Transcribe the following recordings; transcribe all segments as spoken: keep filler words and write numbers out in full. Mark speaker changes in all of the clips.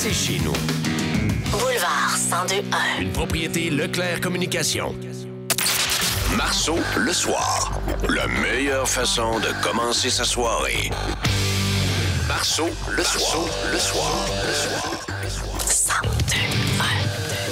Speaker 1: c'est chez nous.
Speaker 2: Boulevard cent deux un.
Speaker 1: Une propriété Leclerc Communication. Marceau, le soir. La meilleure façon de commencer sa soirée. Marceau, le soir. Le soir. Le soir. Le soir.
Speaker 2: cent deux un.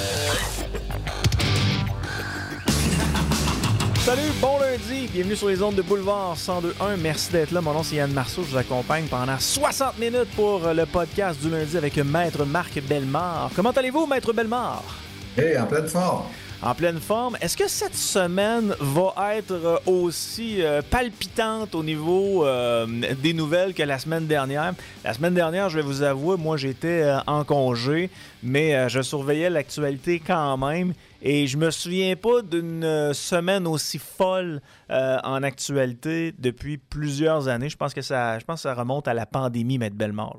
Speaker 3: Salut, bon lundi, bienvenue sur les ondes de Boulevard cent deux un. Merci d'être là, mon nom c'est Yann Marceau, je vous accompagne pendant soixante minutes pour le podcast du lundi avec Maître Marc Bellemare. Comment allez-vous, Maître Bellemare?
Speaker 4: Hey, en pleine forme.
Speaker 3: En pleine forme. Est-ce que cette semaine va être aussi euh, palpitante au niveau euh, des nouvelles que la semaine dernière? La semaine dernière, je vais vous avouer, moi j'étais euh, en congé, mais euh, je surveillais l'actualité quand même. Et je me souviens pas d'une semaine aussi folle euh, en actualité depuis plusieurs années. Je pense que ça, je pense que ça remonte à la pandémie, Maître Bellemare.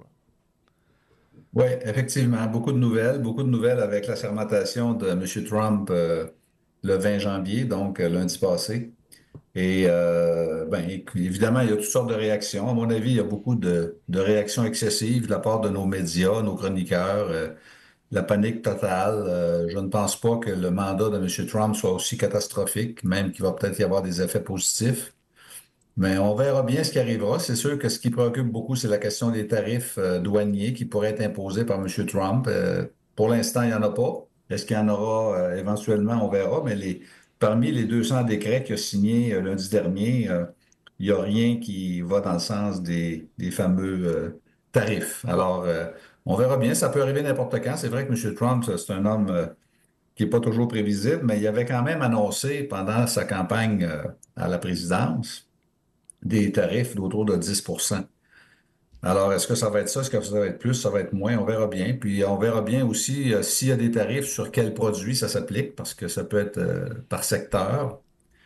Speaker 4: Oui, effectivement, beaucoup de nouvelles, beaucoup de nouvelles avec l'assermentation de M. Trump euh, le vingt janvier, donc euh, lundi passé. Et euh, ben, évidemment, il y a toutes sortes de réactions. À mon avis, il y a beaucoup de, de réactions excessives de la part de nos médias, nos chroniqueurs. Euh, la panique totale. Euh, je ne pense pas que le mandat de M. Trump soit aussi catastrophique, même qu'il va peut-être y avoir des effets positifs. Mais on verra bien ce qui arrivera. C'est sûr que ce qui préoccupe beaucoup, c'est la question des tarifs euh, douaniers qui pourraient être imposés par M. Trump. Euh, pour l'instant, il n'y en a pas. Est-ce qu'il y en aura euh, éventuellement? On verra. Mais les, parmi les deux cents décrets qu'il a signés euh, lundi dernier, euh, il n'y a rien qui va dans le sens des, des fameux euh, tarifs. Alors, euh, on verra bien. Ça peut arriver n'importe quand. C'est vrai que M. Trump, c'est un homme euh, qui n'est pas toujours prévisible, mais il avait quand même annoncé pendant sa campagne euh, à la présidence des tarifs d'autour de dix pour cent. Alors, est-ce que ça va être ça? Est-ce que ça va être plus? Ça va être moins? On verra bien. Puis, on verra bien aussi euh, s'il y a des tarifs sur quels produits ça s'applique, parce que ça peut être euh, par secteur.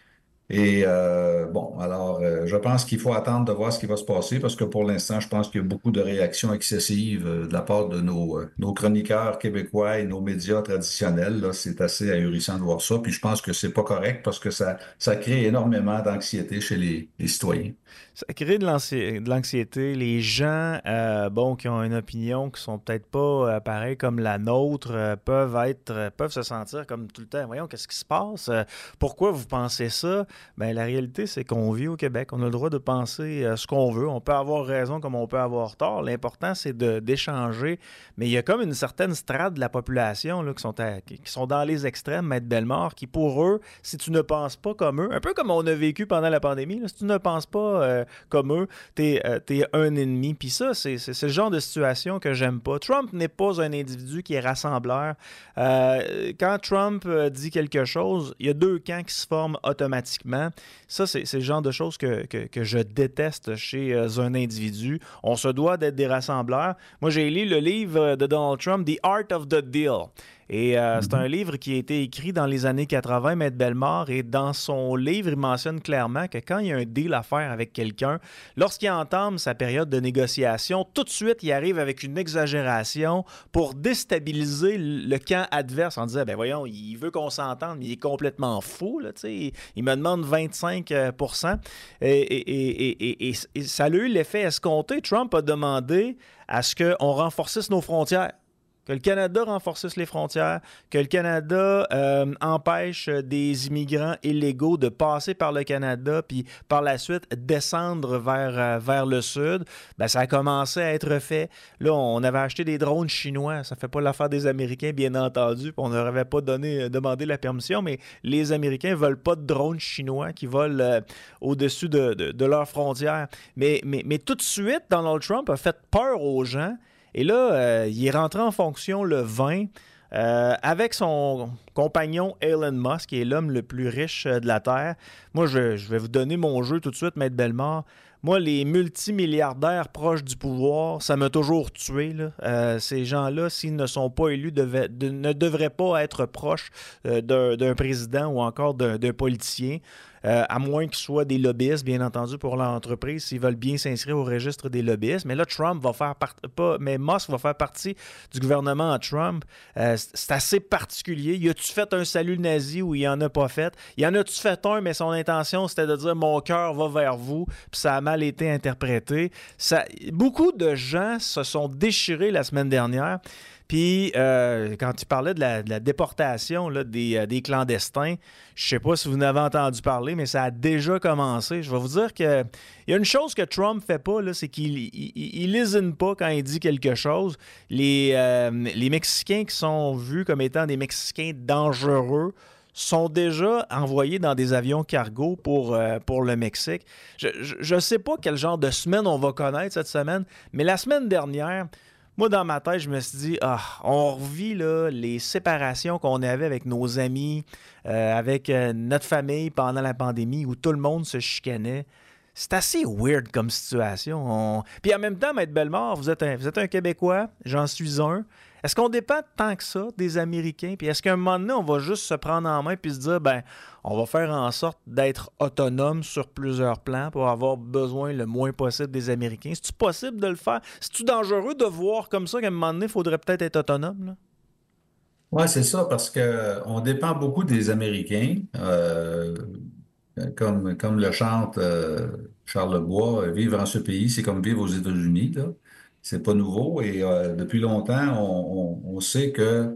Speaker 4: Et euh, bon, alors, euh, je pense qu'il faut attendre de voir ce qui va se passer, parce que pour l'instant, je pense qu'il y a beaucoup de réactions excessives euh, de la part de nos, euh, nos chroniqueurs québécois et nos médias traditionnels. Là, c'est assez ahurissant de voir ça. Puis, je pense que c'est pas correct, parce que ça, ça crée énormément d'anxiété chez les, les citoyens.
Speaker 3: Ça crée de, l'anxi- de l'anxiété. Les gens, euh, bon, qui ont une opinion qui sont peut-être pas euh, pareilles comme la nôtre, euh, peuvent être, euh, peuvent se sentir comme tout le temps. Voyons, qu'est-ce qui se passe? Euh, pourquoi vous pensez ça? Ben, la réalité, c'est qu'on vit au Québec. On a le droit de penser euh, ce qu'on veut. On peut avoir raison comme on peut avoir tort. L'important, c'est de, d'échanger. Mais il y a comme une certaine strate de la population là, qui, sont à, qui sont dans les extrêmes, Maître Bellemare, qui pour eux, si tu ne penses pas comme eux, un peu comme on a vécu pendant la pandémie, là, si tu ne penses pas euh, comme eux, t'es, euh, t'es un ennemi. Puis ça, c'est, c'est, c'est le genre de situation que j'aime pas. Trump n'est pas un individu qui est rassembleur. Euh, quand Trump euh, dit quelque chose, il y a deux camps qui se forment automatiquement. Ça, c'est, c'est le genre de choses que, que, que je déteste chez euh, un individu. On se doit d'être des rassembleurs. Moi, j'ai lu le livre de Donald Trump, The Art of the Deal. Et euh, mm-hmm. c'est un livre qui a été écrit dans les années quatre-vingt, Maître Bellemare, et dans son livre, il mentionne clairement que quand il y a un deal à faire avec quelqu'un, lorsqu'il entame sa période de négociation, tout de suite, il arrive avec une exagération pour déstabiliser le camp adverse en disant, ben voyons, il veut qu'on s'entende, mais il est complètement fou, là, tu sais, il me demande vingt-cinq pour cent. Et, et, et, et, et, et ça a eu l'effet escompté. Trump a demandé à ce qu'on renforcisse nos frontières. Que le Canada renforcisse les frontières, que le Canada euh, empêche des immigrants illégaux de passer par le Canada, puis par la suite descendre vers, euh, vers le sud. Ben, ça a commencé à être fait. Là, on avait acheté des drones chinois. Ça fait pas l'affaire des Américains, bien entendu, puis on n'aurait pas donné, demandé la permission, mais les Américains veulent pas de drones chinois qui volent euh, au-dessus de, de, de leurs frontières. Mais, mais, mais tout de suite, Donald Trump a fait peur aux gens. Et là, euh, il est rentré en fonction le vingt euh, avec son compagnon Elon Musk, qui est l'homme le plus riche de la Terre. Moi, je, je vais vous donner mon jeu tout de suite, Maître Bellemare. Moi, les multimilliardaires proches du pouvoir, ça m'a toujours tué. Là. Euh, ces gens-là, s'ils ne sont pas élus, devaient, de, ne devraient pas être proches euh, d'un, d'un président ou encore d'un, d'un politicien. Euh, à moins qu'ils soient des lobbyistes, bien entendu, pour l'entreprise, s'ils veulent bien s'inscrire au registre des lobbyistes. Mais là, Trump va faire partie, pas, mais Musk va faire partie du gouvernement à Trump. Euh, c'est assez particulier. Y a-tu fait un salut nazi ou il en a pas fait? Y en a-tu fait un, mais son intention, c'était de dire « mon cœur va vers vous », puis ça a mal été interprété. Ça, beaucoup de gens se sont déchirés la semaine dernière. Puis, euh, quand tu parlais de la, de la déportation là, des, euh, des clandestins, je sais pas si vous en avez entendu parler, mais ça a déjà commencé. Je vais vous dire qu'il y a une chose que Trump fait pas, là, c'est qu'il il, il lésine pas quand il dit quelque chose. Les, euh, les Mexicains qui sont vus comme étant des Mexicains dangereux sont déjà envoyés dans des avions cargo pour, euh, pour le Mexique. Je ne sais pas quel genre de semaine on va connaître cette semaine, mais la semaine dernière, moi, dans ma tête, je me suis dit, ah, on revit là, les séparations qu'on avait avec nos amis, euh, avec euh, notre famille pendant la pandémie où tout le monde se chicanait. C'est assez weird comme situation. On... Puis en même temps, Maître Bellemare, vous êtes un, vous êtes un Québécois, j'en suis un. Est-ce qu'on dépend tant que ça des Américains? Puis est-ce qu'à un moment donné, on va juste se prendre en main puis se dire, ben, on va faire en sorte d'être autonome sur plusieurs plans pour avoir besoin le moins possible des Américains? C'est-tu possible de le faire? C'est-tu dangereux de voir comme ça qu'à un moment donné, il faudrait peut-être être autonome, là?
Speaker 4: Oui, c'est ça, parce qu'on dépend beaucoup des Américains. Euh, comme, comme le chante euh, Charles Lebois, euh, vivre en ce pays, c'est comme vivre aux États-Unis, là. C'est pas nouveau et euh, depuis longtemps, on, on- on sait que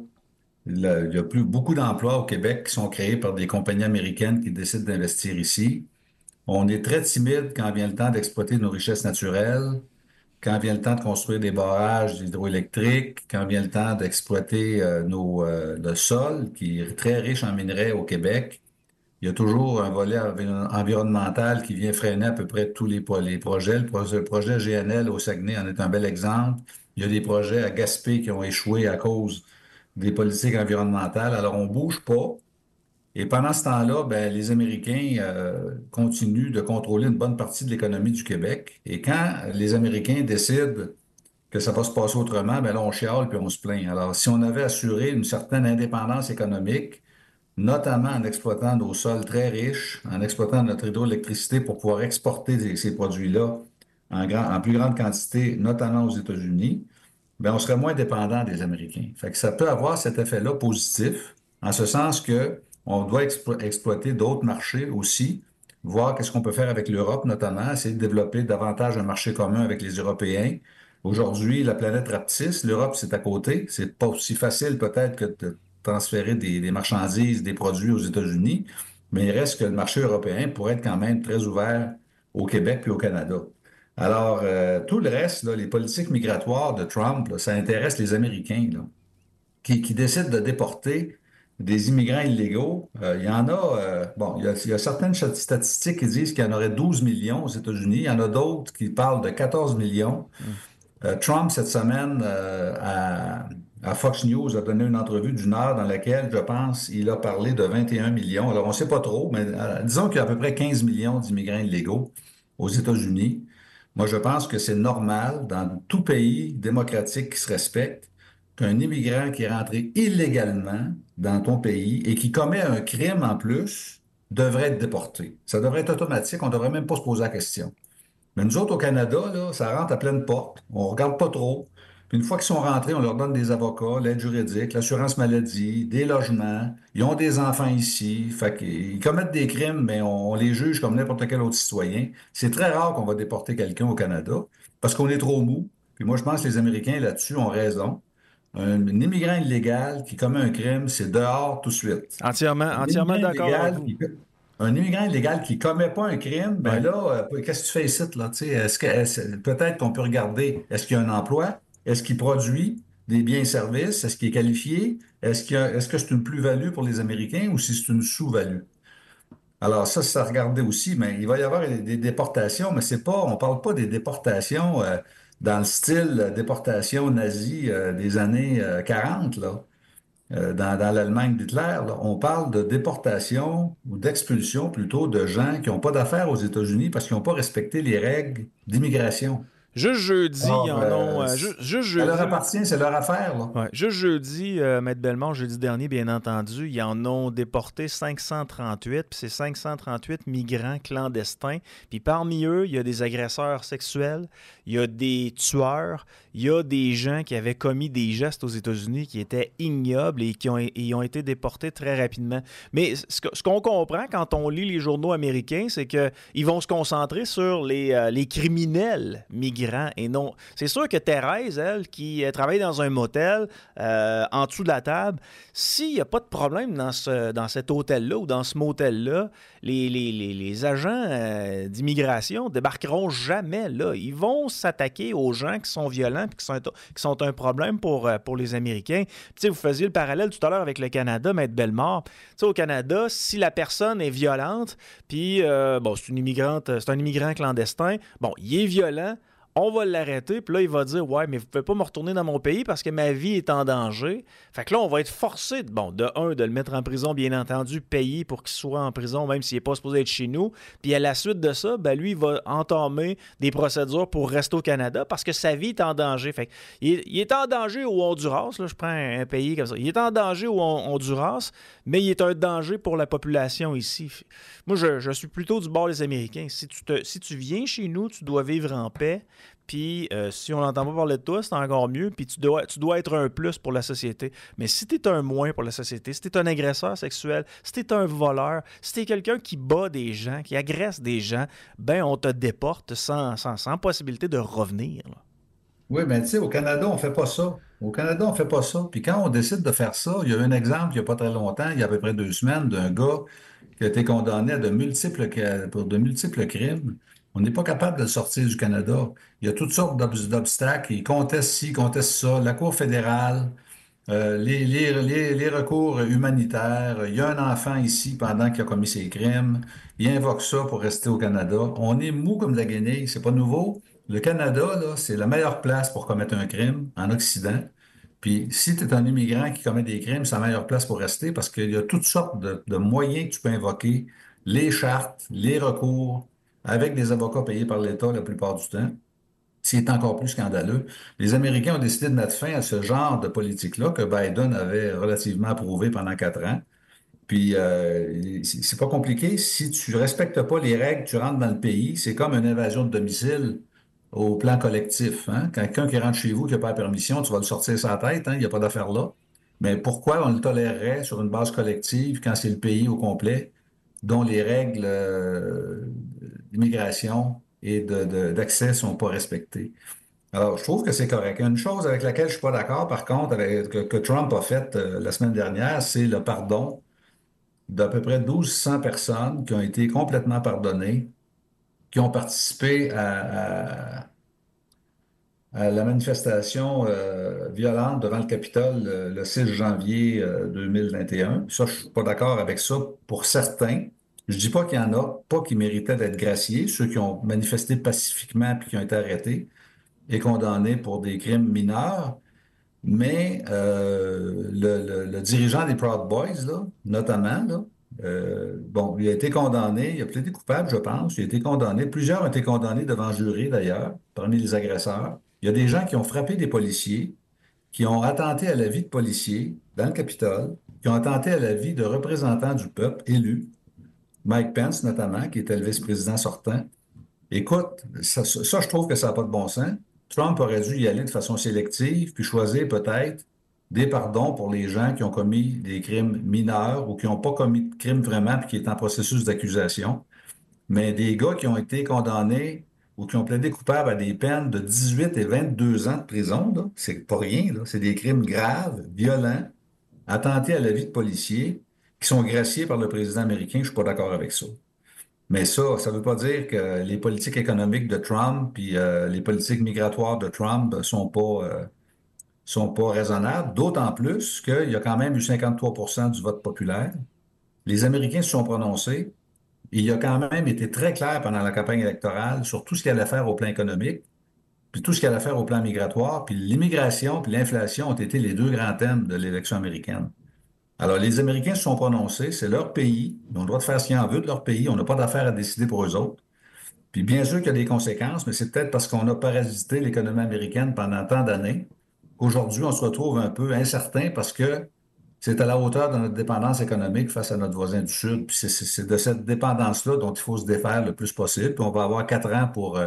Speaker 4: le- il y a plus beaucoup d'emplois au Québec qui sont créés par des compagnies américaines qui décident d'investir ici. On est très timide quand vient le temps d'exploiter nos richesses naturelles, quand vient le temps de construire des barrages hydroélectriques, quand vient le temps d'exploiter euh, nos, euh, le sol, qui est très riche en minerais au Québec. Il y a toujours un volet envi- environnemental qui vient freiner à peu près tous les, po- les projets. Le, pro- le projet G N L au Saguenay en est un bel exemple. Il y a des projets à Gaspé qui ont échoué à cause des politiques environnementales. Alors, on bouge pas. Et pendant ce temps-là, ben, les Américains euh, continuent de contrôler une bonne partie de l'économie du Québec. Et quand les Américains décident que ça va se passer autrement, ben là, on chiale puis on se plaint. Alors, si on avait assuré une certaine indépendance économique, notamment en exploitant nos sols très riches, en exploitant notre hydroélectricité pour pouvoir exporter ces ces produits-là en, grand- en plus grande quantité, notamment aux États-Unis, ben, on serait moins dépendant des Américains. Fait que ça peut avoir cet effet-là positif, en ce sens que on doit explo- exploiter d'autres marchés aussi, voir qu'est-ce qu'on peut faire avec l'Europe notamment, essayer de développer davantage un marché commun avec les Européens. Aujourd'hui, la planète rapetisse, l'Europe, c'est à côté. C'est pas aussi facile peut-être que de transférer des, des marchandises, des produits aux États-Unis, mais il reste que le marché européen pourrait être quand même très ouvert au Québec puis au Canada. Alors, euh, tout le reste, là, les politiques migratoires de Trump, là, ça intéresse les Américains, là, qui, qui décident de déporter des immigrants illégaux. Euh, il y en a, euh, bon, il y a, il y a certaines ch- statistiques qui disent qu'il y en aurait douze millions aux États-Unis. Il y en a d'autres qui parlent de quatorze millions.
Speaker 3: Mm.
Speaker 4: Euh, Trump, cette semaine, euh, à, à Fox News, a donné une entrevue d'une heure dans laquelle, je pense, il a parlé de vingt et un millions. Alors, on ne sait pas trop, mais euh, disons qu'il y a à peu près quinze millions d'immigrants illégaux aux États-Unis. Moi, je pense que c'est normal, dans tout pays démocratique qui se respecte, qu'un immigrant qui est rentré illégalement dans ton pays et qui commet un crime en plus devrait être déporté. Ça devrait être automatique, on ne devrait même pas se poser la question. Mais nous autres, au Canada, là, ça rentre à pleine porte. On regarde pas trop. Puis une fois qu'ils sont rentrés, on leur donne des avocats, l'aide juridique, l'assurance maladie, des logements. Ils ont des enfants ici. Fait qu'ils commettent des crimes, mais on, on les juge comme n'importe quel autre citoyen. C'est très rare qu'on va déporter quelqu'un au Canada parce qu'on est trop mou. Puis moi, je pense que les Américains là-dessus ont raison. Un, un immigrant illégal qui commet un crime, c'est dehors tout de suite.
Speaker 3: Entièrement,
Speaker 4: Un
Speaker 3: entièrement
Speaker 4: immigrant
Speaker 3: d'accord avec
Speaker 4: illégal
Speaker 3: vous.
Speaker 4: qui, un immigrant illégal qui commet pas un crime, ben
Speaker 3: Ouais.
Speaker 4: là, euh, qu'est-ce que tu fais ici, là? Tu sais, est-ce que, est-ce- peut-être qu'on peut regarder, est-ce qu'il y a un emploi? Est-ce qu'il produit des biens et services? Est-ce qu'il est qualifié? Est-ce qu'il y a- est-ce que c'est une plus-value pour les Américains ou si c'est une sous-value? Alors ça, c'est à regarder aussi, mais il va y avoir des, des déportations, mais c'est pas, on parle pas des déportations euh, dans le style euh, déportation nazie euh, des années euh, quarante, là euh, dans, dans l'Allemagne d'Hitler, là, on parle de déportation ou d'expulsion plutôt de gens qui n'ont pas d'affaires aux États-Unis parce qu'ils n'ont pas respecté les règles d'immigration.
Speaker 3: Juste jeudi, ils
Speaker 4: Alors,
Speaker 3: en ont.
Speaker 4: euh,
Speaker 3: euh, ju- juste
Speaker 4: ça leur
Speaker 3: jeudi.
Speaker 4: appartient, c'est leur affaire, là.
Speaker 3: Ouais. Juste jeudi, euh, Maître Bellemare, jeudi dernier, bien entendu, ils en ont déporté cinq cent trente-huit, puis c'est cinq cent trente-huit migrants clandestins. Puis parmi eux, il y a des agresseurs sexuels, il y a des tueurs, il y a des gens qui avaient commis des gestes aux États-Unis qui étaient ignobles et qui ont, et ont été déportés très rapidement. Mais ce que- ce qu'on comprend quand on lit les journaux américains, c'est qu'ils vont se concentrer sur les, euh, les criminels migrants migrants et non... C'est sûr que Thérèse, elle, qui euh, travaille dans un motel, euh, en dessous de la table, s'il n'y a pas de problème dans, ce, dans cet hôtel-là ou dans ce motel-là, les, les, les, les agents euh, d'immigration débarqueront jamais là. Ils vont s'attaquer aux gens qui sont violents et qui sont, qui sont un problème pour, pour les Américains. Puis, vous faisiez le parallèle tout à l'heure avec le Canada, Maître Bellemare. T'sais, au Canada, si la personne est violente, puis euh, bon, c'est une immigrante, c'est un immigrant clandestin, bon, il est violent, on va l'arrêter, puis là, il va dire « Ouais, mais vous ne pouvez pas me retourner dans mon pays parce que ma vie est en danger. » Fait que là, on va être forcé, de, bon, de un, de le mettre en prison, bien entendu, payer pour qu'il soit en prison, même s'il n'est pas supposé être chez nous. Puis à la suite de ça, ben lui, il va entamer des procédures pour rester au Canada parce que sa vie est en danger. Fait que il, est, il est en danger au Honduras, là, je prends un, un pays comme ça. Il est en danger au Honduras, mais il est un danger pour la population ici. Moi, je, je suis plutôt du bord des Américains. Si tu, te, si tu viens chez nous, tu dois vivre en paix. Puis euh, si on n'entend pas parler de toi, c'est encore mieux. Puis tu dois, tu dois être un plus pour la société. Mais si tu es un moins pour la société, si tu es un agresseur sexuel, si tu es un voleur, si tu es quelqu'un qui bat des gens, qui agresse des gens, ben on te déporte sans, sans, sans possibilité de revenir. Là.
Speaker 4: Oui, mais tu sais, au Canada, on ne fait pas ça. Au Canada, on ne fait pas ça. Puis quand on décide de faire ça, il y a eu un exemple il n'y a pas très longtemps, il y a à peu près deux semaines, d'un gars qui a été condamné à de multiples, pour de multiples crimes. On n'est pas capable de le sortir du Canada. Il y a toutes sortes d'obstacles. Il conteste ci, il conteste ça. La Cour fédérale, euh, les, les, les, les recours humanitaires. Il y a un enfant ici pendant qu'il a commis ses crimes. Il invoque ça pour rester au Canada. On est mou comme de la guenille. C'est pas nouveau. Le Canada, là, c'est la meilleure place pour commettre un crime en Occident. Puis si tu es un immigrant qui commet des crimes, c'est la meilleure place pour rester parce qu'il y a toutes sortes de, de moyens que tu peux invoquer, les chartes, les recours, avec des avocats payés par l'État la plupart du temps. C'est encore plus scandaleux. Les Américains ont décidé de mettre fin à ce genre de politique-là que Biden avait relativement approuvé pendant quatre ans. Puis, euh, c'est pas compliqué. Si tu respectes pas les règles, tu rentres dans le pays, c'est comme une invasion de domicile au plan collectif. Hein? Quelqu'un qui rentre chez vous, qui n'a pas la permission, tu vas le sortir sa tête, hein? Il n'y a pas d'affaire là. Mais pourquoi on le tolérerait sur une base collective quand c'est le pays au complet dont les règles euh, d'immigration et de, de, d'accès ne sont pas respectées? Alors, je trouve que c'est correct. Une chose avec laquelle je ne suis pas d'accord, par contre, avec, que, que Trump a fait euh, la semaine dernière, c'est le pardon d'à peu près mille deux cents personnes qui ont été complètement pardonnées, qui ont participé à, à, à la manifestation euh, violente devant le Capitole le, le six janvier euh, deux mille vingt et un. Ça, je suis pas d'accord avec ça pour certains. Je dis pas qu'il y en a pas qui méritaient d'être graciés, ceux qui ont manifesté pacifiquement puis qui ont été arrêtés et condamnés pour des crimes mineurs. Mais euh, le, le- le dirigeant des Proud Boys, là, notamment, là, euh, bon, il a été condamné, il a plaidé coupable, je pense. Il a été condamné. Plusieurs ont été condamnés devant jury, d'ailleurs, parmi les agresseurs. Il y a des gens qui ont frappé des policiers, qui ont attenté à la vie de policiers dans le Capitole, qui ont attenté à la vie de représentants du peuple élus, Mike Pence notamment, qui était le vice-président sortant. Écoute, ça, ça, ça, je trouve que ça n'a pas de bon sens. Trump aurait dû y aller de façon sélective, puis choisir peut-être des pardons pour les gens qui ont commis des crimes mineurs ou qui n'ont pas commis de crimes vraiment, puis qui est en processus d'accusation. Mais des gars qui ont été condamnés ou qui ont plaidé coupables à des peines de dix-huit et vingt-deux ans de prison, là, c'est pas rien, là. C'est des crimes graves, violents, attentés à la vie de policiers, qui sont graciés par le président américain. Je suis pas d'accord avec ça. Mais ça, ça ne veut pas dire que les politiques économiques de Trump puis euh, les politiques migratoires de Trump sont pas, euh, sont pas raisonnables, d'autant plus qu'il y a quand même eu cinquante-trois pour cent du vote populaire. Les Américains se sont prononcés et il a quand même été très clair pendant la campagne électorale sur tout ce qu'il allait faire au plan économique, puis tout ce qu'il allait faire au plan migratoire, puis l'immigration puis l'inflation ont été les deux grands thèmes de l'élection américaine. Alors, les Américains se sont prononcés, c'est leur pays, ils ont le droit de faire ce qu'ils en veulent de leur pays, on n'a pas d'affaire à décider pour eux autres. Puis bien sûr qu'il y a des conséquences, mais c'est peut-être parce qu'on a parasité l'économie américaine pendant tant d'années qu'aujourd'hui, on se retrouve un peu incertain parce que c'est à la hauteur de notre dépendance économique face à notre voisin du Sud. Puis c'est c'est- c'est de cette dépendance-là dont il faut se défaire le plus possible. Puis on va avoir quatre ans pour, euh,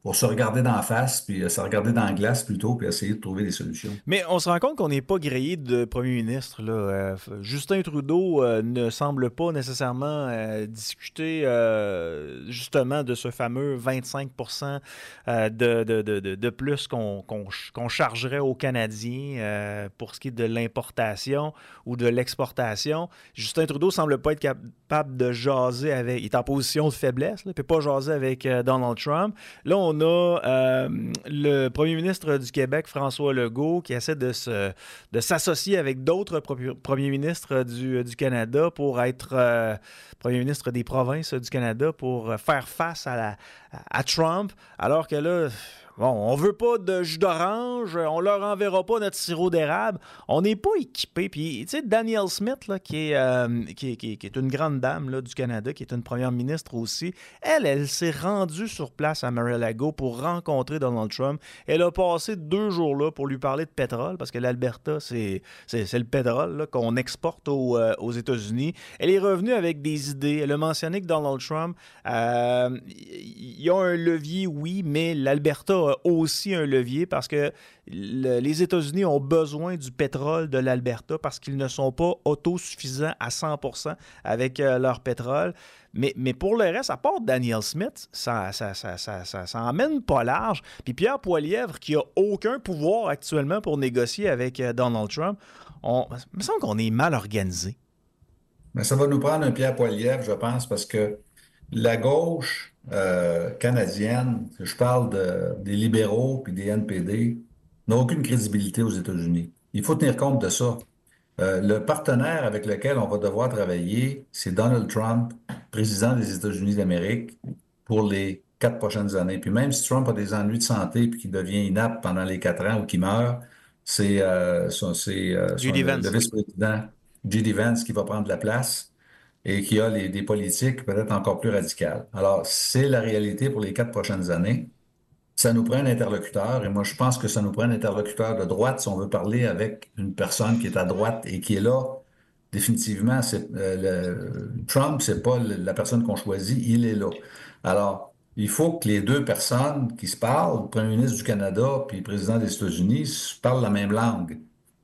Speaker 4: pour se regarder d'en face, puis euh, se regarder dans la glace plutôt, puis essayer de trouver des solutions.
Speaker 3: Mais on se rend compte qu'on n'est pas grillé de premier ministre, là. Euh, Justin Trudeau euh, ne semble pas nécessairement euh, discuter euh, justement de ce fameux vingt-cinq pour cent euh, de, de, de, de, de plus qu'on qu'on, qu'on chargerait aux Canadiens euh, pour ce qui est de l'importation ou de l'exportation. Justin Trudeau semble pas être capable de jaser avec... Il est en position de faiblesse, là, il ne peut pas jaser avec euh, Donald Trump. Là, on a euh, le premier ministre du Québec, François Legault, qui essaie de, se, de s'associer avec d'autres pro- premiers ministres du, du Canada pour être euh, premier ministre des provinces du Canada pour faire face à, la, à Trump, alors que là... Bon, on veut pas de jus d'orange, on leur enverra pas notre sirop d'érable. On n'est pas équipé. Puis, tu sais, Danielle Smith, là, qui, est, euh, qui, qui, qui est une grande dame là, du Canada, qui est une première ministre aussi, elle, elle s'est rendue sur place à Mar-a-Lago pour rencontrer Donald Trump. Elle a passé deux jours là pour lui parler de pétrole, parce que l'Alberta, c'est, c'est, c'est le pétrole là, qu'on exporte aux, euh, aux États-Unis. Elle est revenue avec des idées. Elle a mentionné que Donald Trump, euh, il y a un levier, oui, mais l'Alberta a aussi un levier parce que le, les États-Unis ont besoin du pétrole de l'Alberta parce qu'ils ne sont pas autosuffisants à cent pour cent avec euh, leur pétrole. Mais, mais pour le reste, à part Danielle Smith, ça ça, ça, ça, ça, ça emmène pas large. Puis Pierre Poilievre, qui a aucun pouvoir actuellement pour négocier avec euh, Donald Trump, on, il me semble qu'on est mal organisé.
Speaker 4: Mais ça va nous prendre un Pierre Poilievre, je pense, parce que la gauche euh, canadienne, je parle de, des libéraux puis des N P D, n'a aucune crédibilité aux États-Unis. Il faut tenir compte de ça. Euh, le partenaire avec lequel on va devoir travailler, c'est Donald Trump, président des États-Unis d'Amérique, pour les quatre prochaines années. Puis même si Trump a des ennuis de santé puis qu'il devient inapte pendant les quatre ans ou qu'il meurt, c'est euh, son- c'est, euh, son-
Speaker 3: Judy
Speaker 4: le, le
Speaker 3: Vance.
Speaker 4: vice-président J D Vance qui va prendre la place et qui a les- des politiques peut-être encore plus radicales. Alors, c'est la réalité pour les quatre prochaines années. Ça nous prend un interlocuteur, et moi, je pense que ça nous prend un interlocuteur de droite si on veut parler avec une personne qui est à droite et qui est là. Définitivement, c'est, euh, le- Trump, c'est pas le- la personne qu'on choisit, il est là. Alors, il faut que les deux personnes qui se parlent, le premier ministre du Canada puis le président des États-Unis, se parlent la même langue.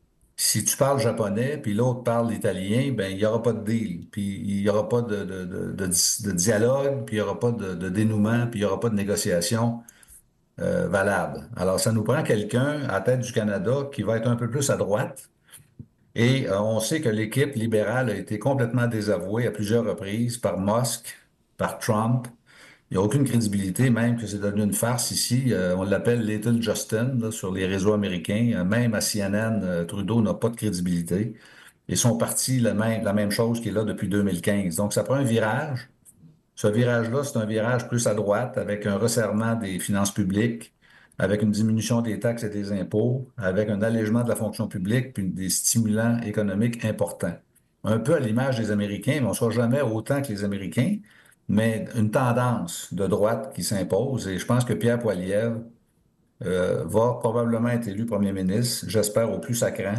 Speaker 4: Si tu parles japonais, puis l'autre parle italien, ben il n'y aura pas de deal, puis il n'y aura pas de, de, de, de, de dialogue, puis il n'y aura pas de, de dénouement, puis il n'y aura pas de négociation euh, valable. Alors, ça nous prend quelqu'un à la tête du Canada qui va être un peu plus à droite. Et euh, on sait que l'équipe libérale a été complètement désavouée à plusieurs reprises par Musk, par Trump. Il n'y a aucune crédibilité, même que c'est devenu une farce ici. Euh, on l'appelle Little Justin là, sur les réseaux américains. Euh, même à C N N, euh, Trudeau n'a pas de crédibilité. Et son parti, la même, la même chose qui est là depuis deux mille quinze. Donc, ça prend un virage. Ce virage-là, c'est un virage plus à droite, avec un resserrement des finances publiques, avec une diminution des taxes et des impôts, avec un allègement de la fonction publique, puis des stimulants économiques importants. Un peu à l'image des Américains, mais on ne sera jamais autant que les Américains, mais une tendance de droite qui s'impose. Et je pense que Pierre Poilievre euh, va probablement être élu premier ministre, j'espère au plus sacrant,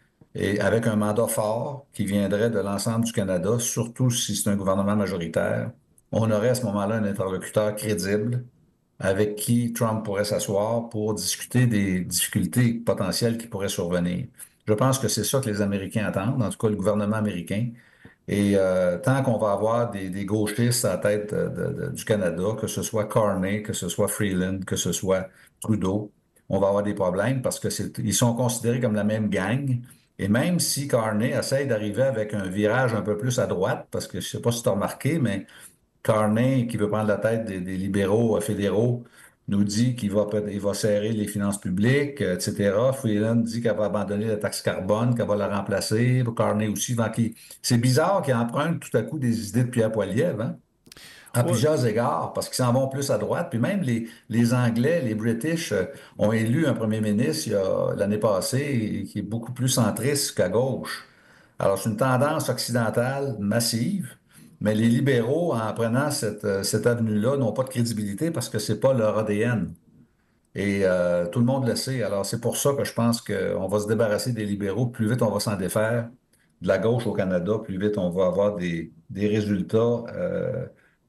Speaker 4: et avec un mandat fort qui viendrait de l'ensemble du Canada, surtout si c'est un gouvernement majoritaire. On aurait à ce moment-là un interlocuteur crédible avec qui Trump pourrait s'asseoir pour discuter des difficultés potentielles qui pourraient survenir. Je pense que c'est ça que les Américains attendent, en tout cas le gouvernement américain. Et euh, tant qu'on va avoir des, des gauchistes à la tête de- de- de- du Canada, que ce soit Carney, que ce soit Freeland, que ce soit Trudeau, on va avoir des problèmes parce que c'est, ils sont considérés comme la même gang. Et même si Carney essaye d'arriver avec un virage un peu plus à droite, parce que je ne sais pas si tu as remarqué, mais Carney, qui veut prendre la tête des, des libéraux euh, fédéraux, nous dit qu'il va, peut- il va serrer les finances publiques, euh, et cetera. Freeland dit qu'elle va abandonner la taxe carbone, qu'elle va la remplacer. Carney aussi. Donc, il- c'est bizarre qu'il emprunte tout à coup des idées de Pierre Poilievre, hein, à
Speaker 3: Ouais.
Speaker 4: plusieurs égards, parce qu'ils s'en vont plus à droite. Puis même les, les Anglais, les British, euh, ont élu un premier ministre il y a- l'année passée qui est beaucoup plus centriste qu'à gauche. Alors, c'est une tendance occidentale massive, mais les libéraux, en prenant cette, euh, cette avenue-là, n'ont pas de crédibilité parce que c'est pas leur A D N. Et euh, tout le monde le sait. Alors, c'est pour ça que je pense qu'on va se débarrasser des libéraux. Plus vite on va s'en défaire de la gauche au Canada, plus vite on va avoir des, des résultats euh,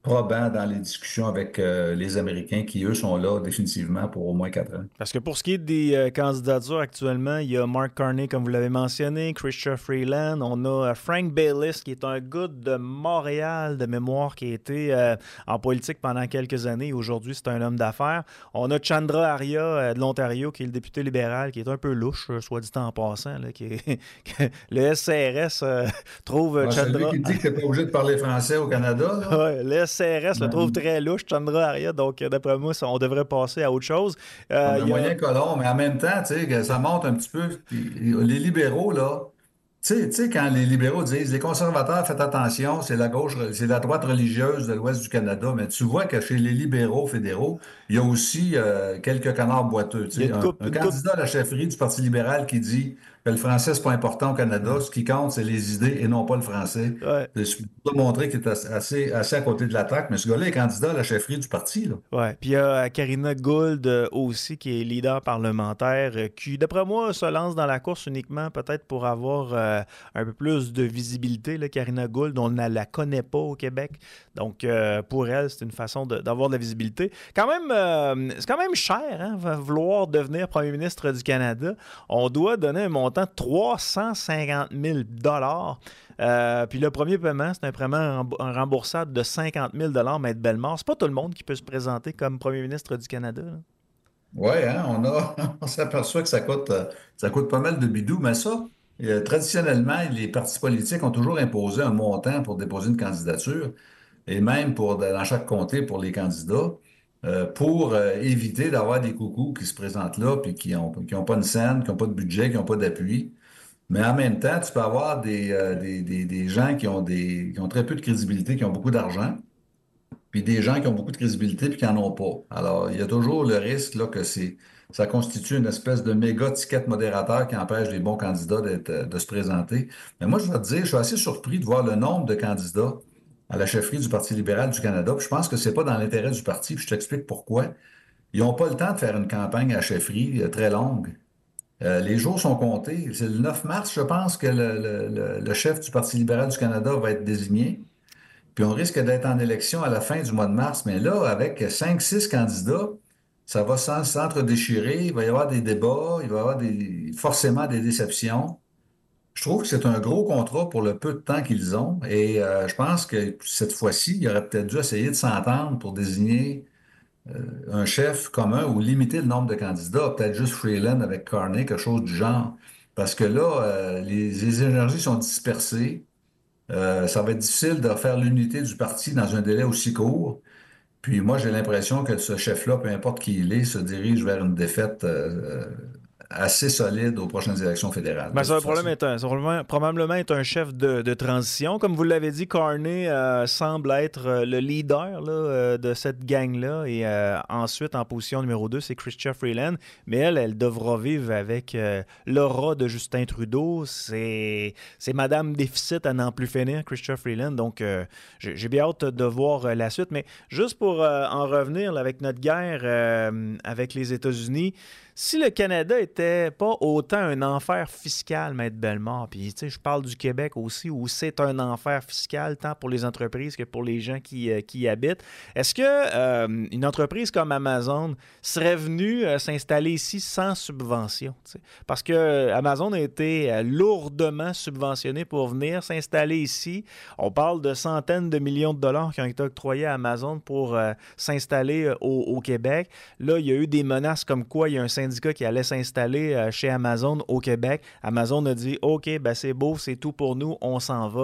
Speaker 4: probant dans les discussions avec euh, les Américains qui, eux, sont là définitivement pour au moins quatre ans.
Speaker 3: Parce que pour ce qui est des euh, candidatures actuellement, il y a Mark Carney, comme vous l'avez mentionné, Chrystia Freeland, on a euh, Frank Baylis, qui est un gars de Montréal de mémoire, qui a été euh, en politique pendant quelques années. Aujourd'hui, c'est un homme d'affaires. On a Chandra Arya euh, de l'Ontario, qui est le député libéral, qui est un peu louche, euh, soit dit en passant. Là, qui est... le S C R S euh, trouve
Speaker 4: Ouais,
Speaker 3: Chandra...
Speaker 4: celui qui dit que tu n'es pas obligé de parler français au Canada. Là.
Speaker 3: Ouais, le S C R S le trouve très louche, Chandra Arya, donc d'après moi, ça, on devrait passer à autre chose. Euh,
Speaker 4: Un
Speaker 3: il y a...
Speaker 4: moyen colon, mais en même temps, tu sais, ça montre un petit peu. Les libéraux, là, tu sais, tu sais, quand les libéraux disent les conservateurs, faites attention, c'est la gauche, c'est la droite religieuse de l'Ouest du Canada, mais tu vois que chez les libéraux fédéraux, il y a aussi euh, quelques canards boiteux.
Speaker 3: il y
Speaker 4: Tu
Speaker 3: a
Speaker 4: sais,
Speaker 3: une
Speaker 4: un,
Speaker 3: coupe,
Speaker 4: un
Speaker 3: une coupe...
Speaker 4: candidat à la chefferie du Parti libéral qui dit que le français, c'est pas important au Canada, ce qui compte, c'est les idées et non pas le français.
Speaker 3: Ouais.
Speaker 4: Je peux montrer qu'il est assez, assez à côté de la traque, mais ce gars-là est candidat à la chefferie du parti, là.
Speaker 3: Ouais. Puis il y a Karina Gould euh, aussi, qui est leader parlementaire, euh, qui, d'après moi, se lance dans la course uniquement peut-être pour avoir euh, un peu plus de visibilité. Là, Karina Gould, on ne la connaît pas au Québec. Donc, euh, pour elle, c'est une façon de, d'avoir de la visibilité. Quand même, euh, c'est quand même cher, hein, vouloir devenir premier ministre du Canada. On doit donner un montant de trois cent cinquante mille dollars. Euh, puis le premier paiement, c'est un paiement remboursable de cinquante mille dollars, Maître Bellemare. C'est pas tout le monde qui peut se présenter comme premier ministre du Canada.
Speaker 4: Oui, hein, on a, on s'aperçoit que ça coûte, euh, ça coûte pas mal de bidou, mais ça, euh, traditionnellement, les partis politiques ont toujours imposé un montant pour déposer une candidature, et même pour dans chaque comté pour les candidats, euh, pour euh, éviter d'avoir des coucous qui se présentent là, puis qui n'ont qui ont pas une scène, qui n'ont pas de budget, qui n'ont pas d'appui. Mais en même temps, tu peux avoir des, euh, des, des, des gens qui ont des, qui ont très peu de crédibilité, qui ont beaucoup d'argent, puis des gens qui ont beaucoup de crédibilité puis qui n'en ont pas. Alors, il y a toujours le risque là, que c'est, ça constitue une espèce de méga ticket modérateur qui empêche les bons candidats d'être, euh, de se présenter. Mais moi, je vais te dire, je suis assez surpris de voir le nombre de candidats à la chefferie du Parti libéral du Canada. Puis je pense que c'est pas dans l'intérêt du parti, puis je t'explique pourquoi. Ils n'ont pas le temps de faire une campagne à la chefferie euh, très longue. Euh, les jours sont comptés. C'est le neuf mars, je pense, que le, le- le- le chef du Parti libéral du Canada va être désigné. Puis on risque d'être en élection à la fin du mois de mars. Mais là, avec cinq, six candidats, ça va s'en- s'entre-déchirer. Il va y avoir des débats, il va y avoir des, forcément des déceptions. Je trouve que c'est un gros contrat pour le peu de temps qu'ils ont. Et euh, je pense que cette fois-ci, il aurait peut-être dû essayer de s'entendre pour désigner euh, un chef commun ou limiter le nombre de candidats. Peut-être juste Freeland avec Carney, quelque chose du genre. Parce que là, euh, les, les énergies sont dispersées. Euh, ça va être difficile de faire l'unité du parti dans un délai aussi court. Puis moi, j'ai l'impression que ce chef-là, peu importe qui il est, se dirige vers une défaite euh, assez solide aux prochaines élections fédérales.
Speaker 3: Ben,
Speaker 4: De
Speaker 3: ça va
Speaker 4: toute
Speaker 3: probablement
Speaker 4: façon.
Speaker 3: être un, ça va probablement- probablement être un chef de, de transition. Comme vous l'avez dit, Carney euh, semble être euh, le leader là, euh, de cette gang-là. Et euh, ensuite, en position numéro deux, c'est Chrystia Freeland. Mais elle, elle devra vivre avec euh, l'aura de Justin Trudeau. C'est, c'est Madame Déficit à n'en plus finir, Chrystia Freeland. Donc, euh, j'ai, j'ai bien hâte de voir euh, la suite. Mais juste pour euh, en revenir là, avec notre guerre euh, avec les États-Unis, si le Canada était pas autant un enfer fiscal, Maître Bellemare, puis tu sais, je parle du Québec aussi, où c'est un enfer fiscal tant pour les entreprises que pour les gens qui, euh, qui y habitent, est-ce que euh, une entreprise comme Amazon serait venue euh, s'installer ici sans subvention? T'sais? Parce que euh, Amazon a été euh, lourdement subventionné pour venir s'installer ici. On parle de centaines de millions de dollars qui ont été octroyés à Amazon pour euh, s'installer euh, au, au Québec. Là, il y a eu des menaces comme quoi il y a un syndicat qui allait s'installer euh, chez Amazon au Québec. Amazon a dit « OK, ben c'est beau, c'est tout pour nous, on s'en va ».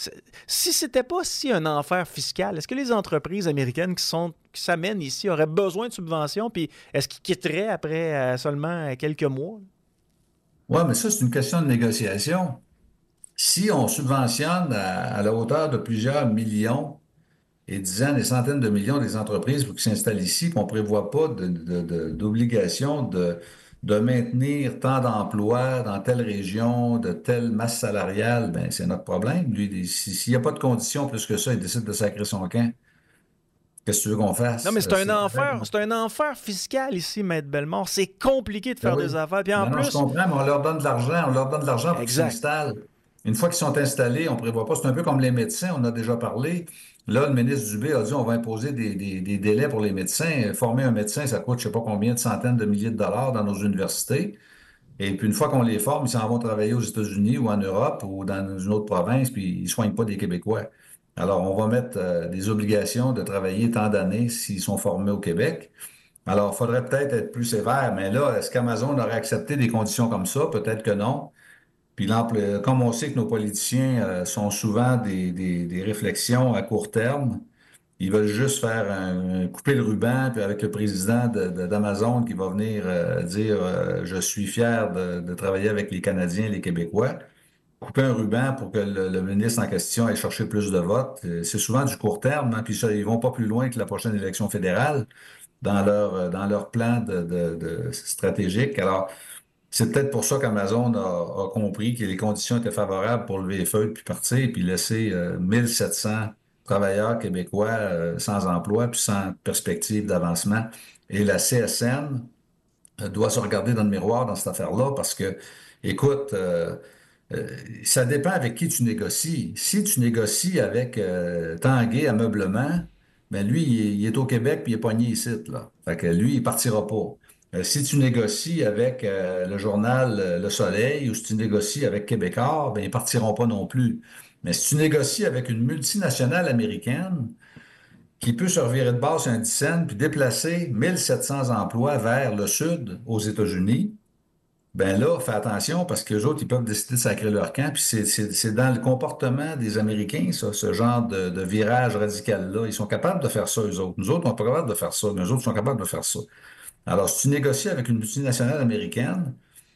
Speaker 3: Si c'était pas si un enfer fiscal, est-ce que les entreprises américaines qui sont qui s'amènent ici auraient besoin de subventions, puis est-ce qu'ils quitteraient après euh, seulement quelques mois?
Speaker 4: Oui, mais ça, c'est une question de négociation. Si on subventionne à, à la hauteur de plusieurs millions et disant des centaines de millions des entreprises pour qu'ils s'installent ici, qu'on ne prévoit pas de- de- de- d'obligation de, de maintenir tant d'emplois dans telle région, de telle masse salariale, ben c'est notre problème. Lui, si- s'il n'y a pas de conditions plus que ça, il décide de sacrer son camp. Qu'est-ce que tu veux qu'on
Speaker 3: Non,
Speaker 4: fasse?
Speaker 3: mais
Speaker 4: Euh,
Speaker 3: c'est un
Speaker 4: C'est
Speaker 3: enfer, c'est un enfer fiscal ici, Maître Bellemare. C'est compliqué de
Speaker 4: Ben
Speaker 3: faire
Speaker 4: oui.
Speaker 3: des affaires. Puis en
Speaker 4: Non, non, je
Speaker 3: plus,
Speaker 4: comprends, mais on leur donne de l'argent, on leur donne de l'argent pour qu'ils
Speaker 3: exact.
Speaker 4: s'installent. Une fois qu'ils sont installés, on ne prévoit pas. C'est un peu comme les médecins, on en a déjà parlé. Là, le ministre Dubé a dit on va imposer des, des- des délais pour les médecins. Former un médecin, ça coûte je ne sais pas combien de centaines de milliers de dollars dans nos universités. Et puis, une fois qu'on les forme, ils s'en vont travailler aux États-Unis ou en Europe ou dans une autre province, puis ils ne soignent pas des Québécois. Alors, on va mettre euh, des obligations de travailler tant d'années s'ils sont formés au Québec. Alors, il faudrait peut-être être plus sévère, mais là, est-ce qu'Amazon aurait accepté des conditions comme ça? Peut-être que non. Puis, l'emple- comme on sait que nos politiciens euh, sont souvent des, des- des réflexions à court terme, ils veulent juste faire un, couper le ruban, puis avec le président de- de- d'Amazon qui va venir euh, dire euh, je suis fier de, de travailler avec les Canadiens et les Québécois. Couper un ruban pour que le, le ministre en question aille chercher plus de votes, euh, c'est souvent du court terme, hein, puis ça, ils vont pas plus loin que la prochaine élection fédérale dans leur, euh, dans leur plan de, de- de stratégique. Alors, c'est peut-être pour ça qu'Amazon a, a compris que les conditions étaient favorables pour lever les feuilles puis partir, puis laisser euh, mille sept cents travailleurs québécois euh, sans emploi puis sans perspective d'avancement. Et la C S N euh, doit se regarder dans le miroir dans cette affaire-là parce que, écoute, euh, euh, ça dépend avec qui tu négocies. Si tu négocies avec euh, Tanguay Ameublement, ben lui, il est, il est au Québec puis il est pogné ici, là. Fait que lui, il partira pas. Euh, si tu négocies avec euh, le journal euh, Le Soleil ou si tu négocies avec Québécois, ben ils partiront pas non plus. Mais si tu négocies avec une multinationale américaine qui peut se revirer de base un dix cents puis déplacer mille sept cents emplois vers le sud aux États-Unis, ben là, fais attention parce que les autres, ils peuvent décider de sacrer leur camp. Puis c'est c'est- c'est dans le comportement des Américains, ça, ce genre de, de virage radical-là. Ils sont capables de faire ça, eux autres. Nous autres, on n'est pas capables de faire ça, mais eux autres sont capables de faire ça. Alors, si tu négocies avec une multinationale américaine,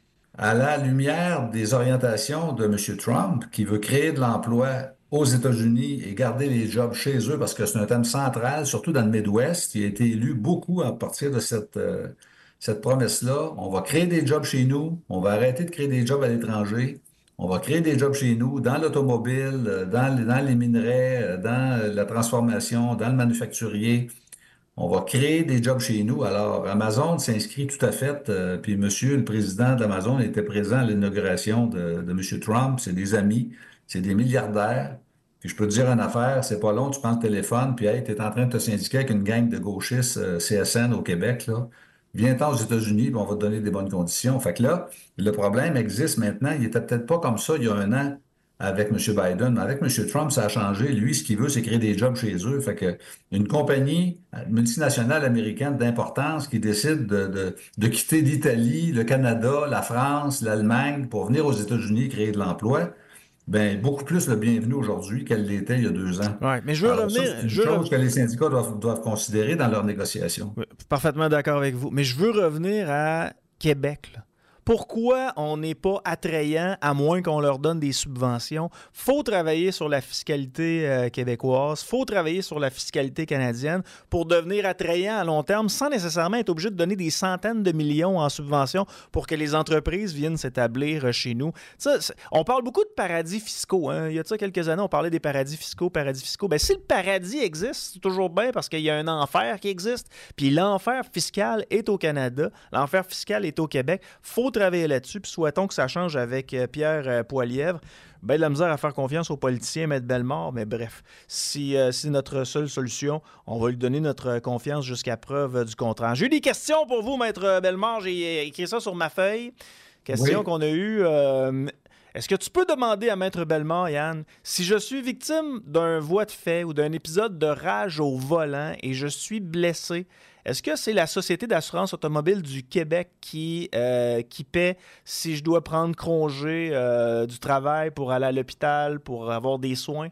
Speaker 4: à la lumière des orientations de M. Trump, qui veut créer de l'emploi aux États-Unis et garder les jobs chez eux, parce que c'est un thème central, surtout dans le Midwest, qui a été élu beaucoup à partir de cette, euh, cette promesse-là. On va créer des jobs chez nous, on va arrêter de créer des jobs à l'étranger, on va créer des jobs chez nous, dans l'automobile, euh, dans, les- dans les minerais, euh, dans euh, la transformation, dans le manufacturier. On va créer des jobs chez nous. Alors, Amazon s'inscrit tout à fait. euh, puis, Monsieur le président d'Amazon était présent à l'inauguration de, de M. Trump. C'est des amis, c'est des milliardaires. Puis, je peux te dire une affaire, c'est pas long, tu prends le téléphone, puis, hey, tu es en train de te syndiquer avec une gang de gauchistes euh, C S N au Québec, là. Viens-t'en aux États-Unis, puis on va te donner des bonnes conditions. Fait que là, le problème existe maintenant. Il était peut-être pas comme ça il y a un an avec M. Biden. Mais avec M. Trump, ça a changé. Lui, ce qu'il veut, c'est créer des jobs chez eux. Fait que une compagnie multinationale américaine d'importance qui décide de, de- de quitter l'Italie, le Canada, la France, l'Allemagne pour venir aux États-Unis créer de l'emploi, ben beaucoup plus le bienvenu aujourd'hui qu'elle l'était il y a deux ans.
Speaker 3: Ouais, mais je veux
Speaker 4: Alors ça,
Speaker 3: revenir,
Speaker 4: c'est une
Speaker 3: je veux
Speaker 4: chose
Speaker 3: rev-
Speaker 4: que les syndicats doivent, doivent considérer dans leurs négociations.
Speaker 3: Ouais, parfaitement d'accord avec vous. Mais je veux revenir à Québec, là. Pourquoi on n'est pas attrayant à moins qu'on leur donne des subventions? Faut travailler sur la fiscalité euh, québécoise, faut travailler sur la fiscalité canadienne pour devenir attrayant à long terme sans nécessairement être obligé de donner des centaines de millions en subventions pour que les entreprises viennent s'établir euh, chez nous. Ça, c'est- on parle beaucoup de paradis fiscaux. Hein? Il y a de ça quelques années, on parlait des paradis fiscaux, paradis fiscaux. Ben, si le paradis existe, c'est toujours bien parce qu'il y a un enfer qui existe. Puis l'enfer fiscal est au Canada, l'enfer fiscal est au Québec. Faut travailler là-dessus, puis souhaitons que ça change avec euh, Pierre euh, Poilievre. Ben de la misère à faire confiance aux politiciens, Maître Bellemare, mais bref, si euh, c'est notre seule solution, on va lui donner notre confiance jusqu'à preuve euh, du contraire. J'ai eu des questions pour vous, Maître Bellemare, j'ai euh, écrit ça sur ma feuille. Question
Speaker 4: Oui.
Speaker 3: qu'on a eue. euh, Est-ce que tu peux demander à Maître Bellemare, Yann, si je suis victime d'un voie de fait ou d'un épisode de rage au volant et je suis blessé, est-ce que c'est la Société d'assurance automobile du Québec qui, euh, qui paie si je dois prendre congé euh, du travail pour aller à l'hôpital, pour avoir des soins?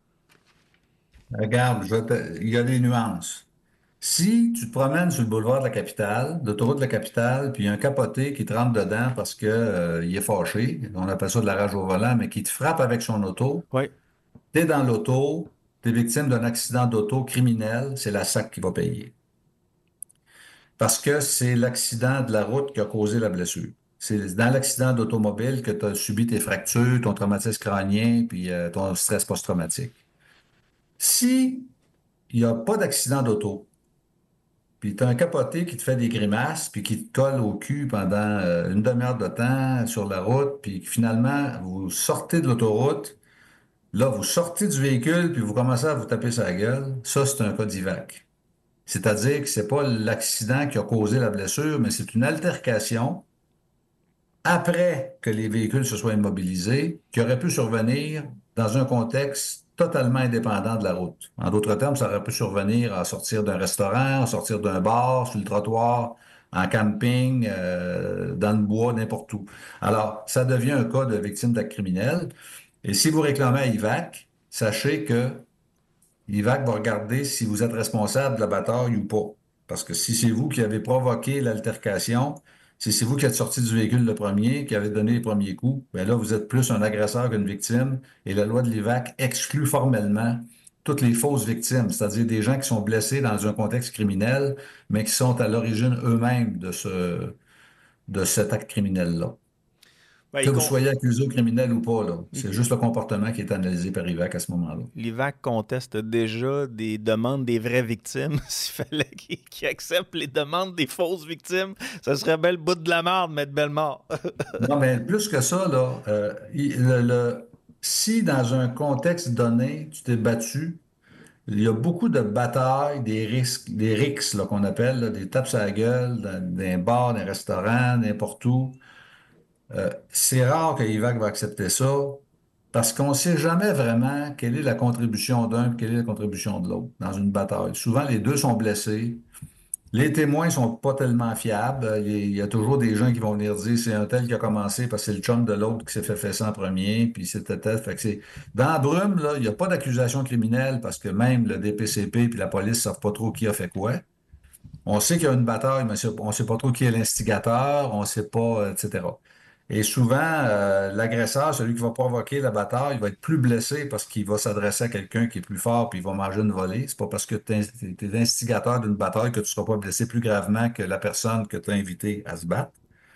Speaker 4: Regarde, je vais te- il y a des nuances. Si tu te promènes sur le boulevard de la capitale, l'autoroute de la capitale, puis il y a un capoté qui te rentre dedans parce que, euh, il est fâché, on appelle ça de la rage au volant, mais qui te frappe avec son auto,
Speaker 3: Oui.
Speaker 4: tu es dans l'auto, tu es victime d'un accident d'auto criminel, c'est la S A C qui va payer. Parce que c'est l'accident de la route qui a causé la blessure. C'est dans l'accident d'automobile que tu as subi tes fractures, ton traumatisme crânien, puis euh, ton stress post-traumatique. Si il n'y a pas d'accident d'auto, puis tu as un capoté qui te fait des grimaces, puis qui te colle au cul pendant euh, une demi-heure de temps sur la route, puis finalement, vous sortez de l'autoroute, là, vous sortez du véhicule, puis vous commencez à vous taper sur la gueule, ça, c'est un cas d'I V A C. C'est-à-dire que c'est pas l'accident qui a causé la blessure, mais c'est une altercation après que les véhicules se soient immobilisés, qui aurait pu survenir dans un contexte totalement indépendant de la route. En d'autres termes, ça aurait pu survenir à sortir d'un restaurant, à sortir d'un bar, sur le trottoir, en camping, euh, dans le bois, n'importe où. Alors, ça devient un cas de victime d'acte criminel. Et si vous réclamez à I V A C, sachez que I V A C va regarder si vous êtes responsable de la bataille ou pas. Parce que si c'est vous qui avez provoqué l'altercation, si c'est vous qui êtes sorti du véhicule le premier, qui avez donné les premiers coups, bien là, vous êtes plus un agresseur qu'une victime. Et la loi de l'I V A C exclut formellement toutes les fausses victimes, c'est-à-dire des gens qui sont blessés dans un contexte criminel, mais qui sont à l'origine eux-mêmes de ce, de cet acte criminel-là.
Speaker 3: Ben,
Speaker 4: Que
Speaker 3: il
Speaker 4: vous
Speaker 3: con-
Speaker 4: soyez accusé ou criminel ou pas, là,
Speaker 3: il-
Speaker 4: c'est juste le comportement qui est analysé par I V A C à ce moment-là.
Speaker 3: L'I V A C conteste déjà des demandes des vraies victimes. S'il fallait qu'il qu'il accepte les demandes des fausses victimes, ça serait belle bout de la merde, mais de belle mort.
Speaker 4: Non, mais plus que ça, là, euh, il- le- le- si dans un contexte donné, tu t'es battu, il y a beaucoup de batailles, des risques, des rixes là, qu'on appelle, là, des tapes à la gueule, dans, dans un bar, dans un restaurant, n'importe où. Euh, c'est rare que I V A C va accepter ça parce qu'on ne sait jamais vraiment quelle est la contribution d'un et quelle est la contribution de l'autre dans une bataille. Souvent, les deux sont blessés. Les témoins sont pas tellement fiables. Il y a il y a toujours des gens qui vont venir dire c'est un tel qui a commencé parce que c'est le chum de l'autre qui s'est fait fesser en premier, puis c'était tel. Fait que c'est... Dans la brume, là, il n'y a pas d'accusation criminelle parce que même le D P C P puis la police ne savent pas trop qui a fait quoi. On sait qu'il y a une bataille, mais on ne sait pas trop qui est l'instigateur, on ne sait pas, euh, et cetera. Et souvent, euh, l'agresseur, celui qui va provoquer la bataille, il va être plus blessé parce qu'il va s'adresser à quelqu'un qui est plus fort puis il va manger une volée. C'est pas parce que tu es instigateur d'une bataille que tu ne seras pas blessé plus gravement que la personne que tu as invitée à se battre.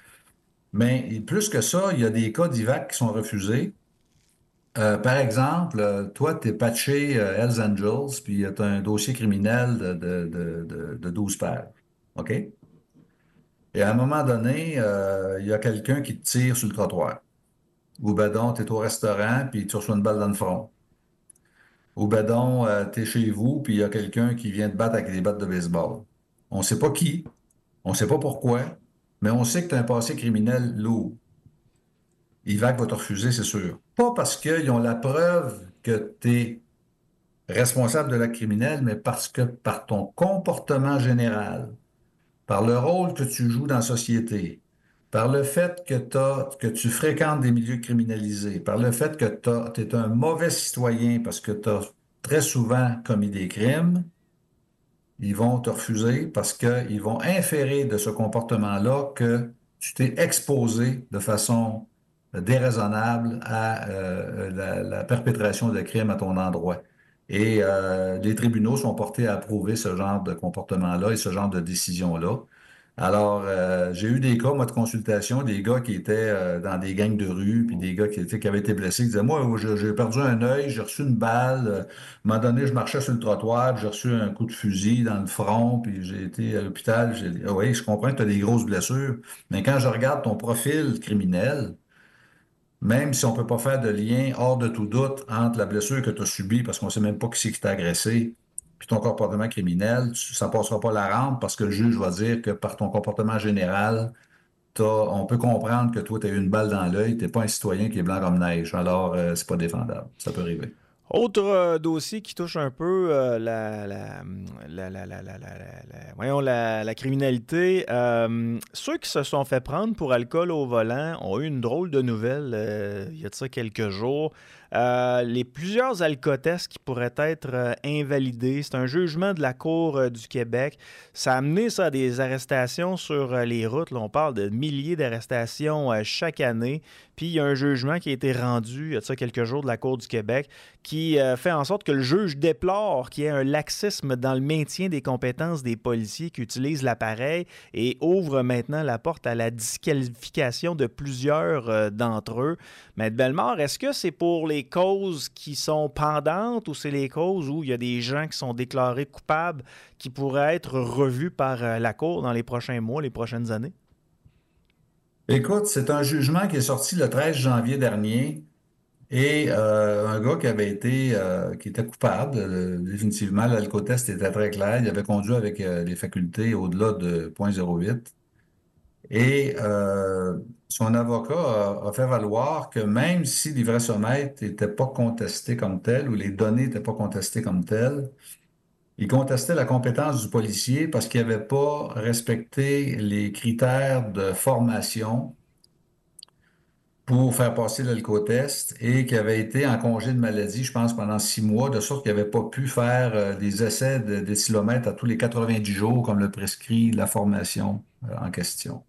Speaker 4: Mais plus que ça, il y a des cas d'I V A C qui sont refusés. Euh, par exemple, euh, toi, tu es patché euh, Hells Angels, puis tu as un dossier criminel de, de, de, de, de douze pages. OK? Et à un moment donné, euh, il y a quelqu'un qui te tire sur le trottoir. Ou ben donc, tu es au restaurant, puis tu reçois une balle dans le front. Ou ben donc, euh, tu es chez vous, puis il y a quelqu'un qui vient te battre avec des battes de baseball. On ne sait pas qui, on ne sait pas pourquoi, mais on sait que tu as un passé criminel lourd. I V A C va te refuser, c'est sûr. Pas parce qu'ils ont la preuve que tu es responsable de l'acte criminel, mais parce que par ton comportement général, par le rôle que tu joues dans la société, par le fait que, t'as- que tu fréquentes des milieux criminalisés, par le fait que tu es un mauvais citoyen parce que tu as très souvent commis des crimes, ils vont te refuser parce qu'ils vont inférer de ce comportement-là que tu t'es exposé de façon déraisonnable à euh, la, la perpétration de crimes à ton endroit. Et euh, les tribunaux sont portés à approuver ce genre de comportement-là et ce genre de décision-là. Alors, euh, j'ai eu des cas, moi, de consultation, des gars qui étaient euh, dans des gangs de rue, puis des gars qui, étaient, qui avaient été blessés, qui disaient, moi, je- j'ai perdu un œil, j'ai reçu une balle, euh, à un moment donné, je marchais sur le trottoir, puis j'ai reçu un coup de fusil dans le front, puis j'ai été à l'hôpital. J'ai dit, ah oui, je comprends que tu as des grosses blessures, mais quand je regarde ton profil criminel, même si on ne peut pas faire de lien hors de tout doute entre la blessure que tu as subie, parce qu'on ne sait même pas qui c'est qui t'a agressé, puis ton comportement criminel, tu- ça ne passera pas la rampe parce que le juge va dire que par ton comportement général, t'as- on peut comprendre que toi, tu as eu une balle dans l'œil, tu n'es pas un citoyen qui est blanc comme neige. Alors, euh, c'est pas défendable. Ça peut arriver.
Speaker 3: Autre euh, dossier qui touche un peu euh, la, la, la, la, la, la, la- la- voyons, la, la criminalité. Euh, ceux qui se sont fait prendre pour alcool au volant ont eu une drôle de nouvelle euh, il y a de ça quelques jours. Euh, les plusieurs alcotests qui pourraient être euh, invalidés. C'est un jugement de la Cour euh, du Québec. Ça a amené ça à des arrestations sur euh, les routes. Là, on parle de milliers d'arrestations euh, chaque année. Puis il y a un jugement qui a été rendu il y a de ça quelques jours de la Cour du Québec qui qui euh, fait en sorte que le juge déplore qu'il y ait un laxisme dans le maintien des compétences des policiers qui utilisent l'appareil et ouvre maintenant la porte à la disqualification de plusieurs euh, d'entre eux. Maître Bellemare, est-ce que c'est pour les causes qui sont pendantes ou c'est les causes où il y a des gens qui sont déclarés coupables qui pourraient être revus par euh, la Cour dans les prochains mois, les prochaines années?
Speaker 4: Écoute, c'est un jugement qui est sorti le treize janvier dernier et euh, un gars qui avait été, euh, qui était coupable, euh, définitivement, l'alcotest était très clair, il avait conduit avec euh, les facultés au-delà de zéro virgule zéro huit et euh, son avocat a, a fait valoir que même si l'ivressomètre n'était pas contesté comme tel ou les données n'étaient pas contestées comme telles, il contestait la compétence du policier parce qu'il n'avait pas respecté les critères de formation pour faire passer l'alcotest et qu'il avait été en congé de maladie, je pense, pendant six mois, de sorte qu'il n'avait pas pu faire euh, des essais de d'éthylomètre à tous les quatre-vingt-dix jours, comme le prescrit la formation euh, en question.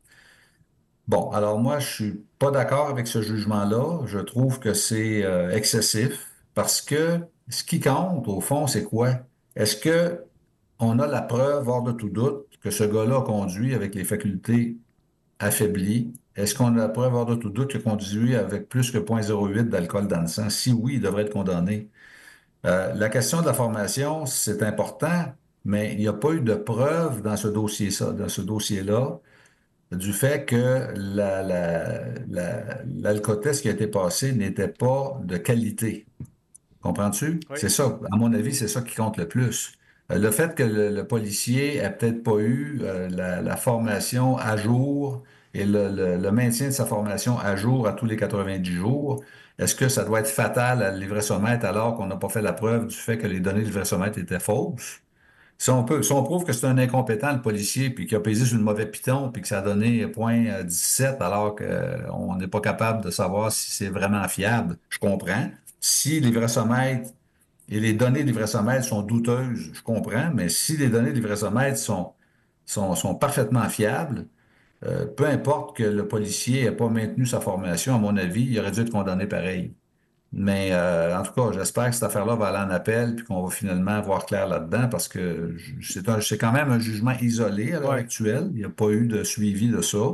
Speaker 4: Bon, alors moi, je suis pas d'accord avec ce jugement-là. Je trouve que c'est euh, excessif parce que ce qui compte, au fond, c'est quoi? Est-ce que on a la preuve, hors de tout doute, que ce gars-là a conduit avec les facultés affaiblies? Est-ce qu'on a la preuve, hors de tout doute, qu'il a conduit avec plus que zéro virgule zéro huit d'alcool dans le sang? Si oui, il devrait être condamné. Euh, la question de la formation, c'est important, mais il n'y a pas eu de preuve dans ce dossier, ça, dans ce dossier-là du fait que la, la, la, l'alcotest qui a été passé n'était pas de qualité. Comprends-tu?
Speaker 3: Oui.
Speaker 4: C'est ça, à mon avis, c'est ça qui compte le plus. Euh, Le fait que le, le policier ait peut-être pas eu euh, la, la formation à jour et le, le- le maintien de sa formation à jour à tous les quatre-vingt-dix jours, est-ce que ça doit être fatal à l'ivressomètre alors qu'on n'a pas fait la preuve du fait que les données de l'ivressomètre étaient fausses? Si on peut, si on prouve que c'est un incompétent, le policier, puis qu'il a pesé sur le mauvais piton, puis que ça a donné zéro virgule dix-sept, alors qu'on n'est pas capable de savoir si c'est vraiment fiable, je comprends. Si l'ivressomètre et les données de l'ivressomètre sont douteuses, je comprends, mais si les données de l'ivressomètre sont, sont, sont parfaitement fiables, euh, peu importe que le policier n'ait pas maintenu sa formation, à mon avis, il aurait dû être condamné pareil. Mais euh, en tout cas, j'espère que cette affaire-là va aller en appel puis qu'on va finalement voir clair là-dedans parce que je- c'est un, c'est quand même un jugement isolé à l'heure
Speaker 3: Oui.
Speaker 4: actuelle. Il n'y a pas eu de suivi de ça.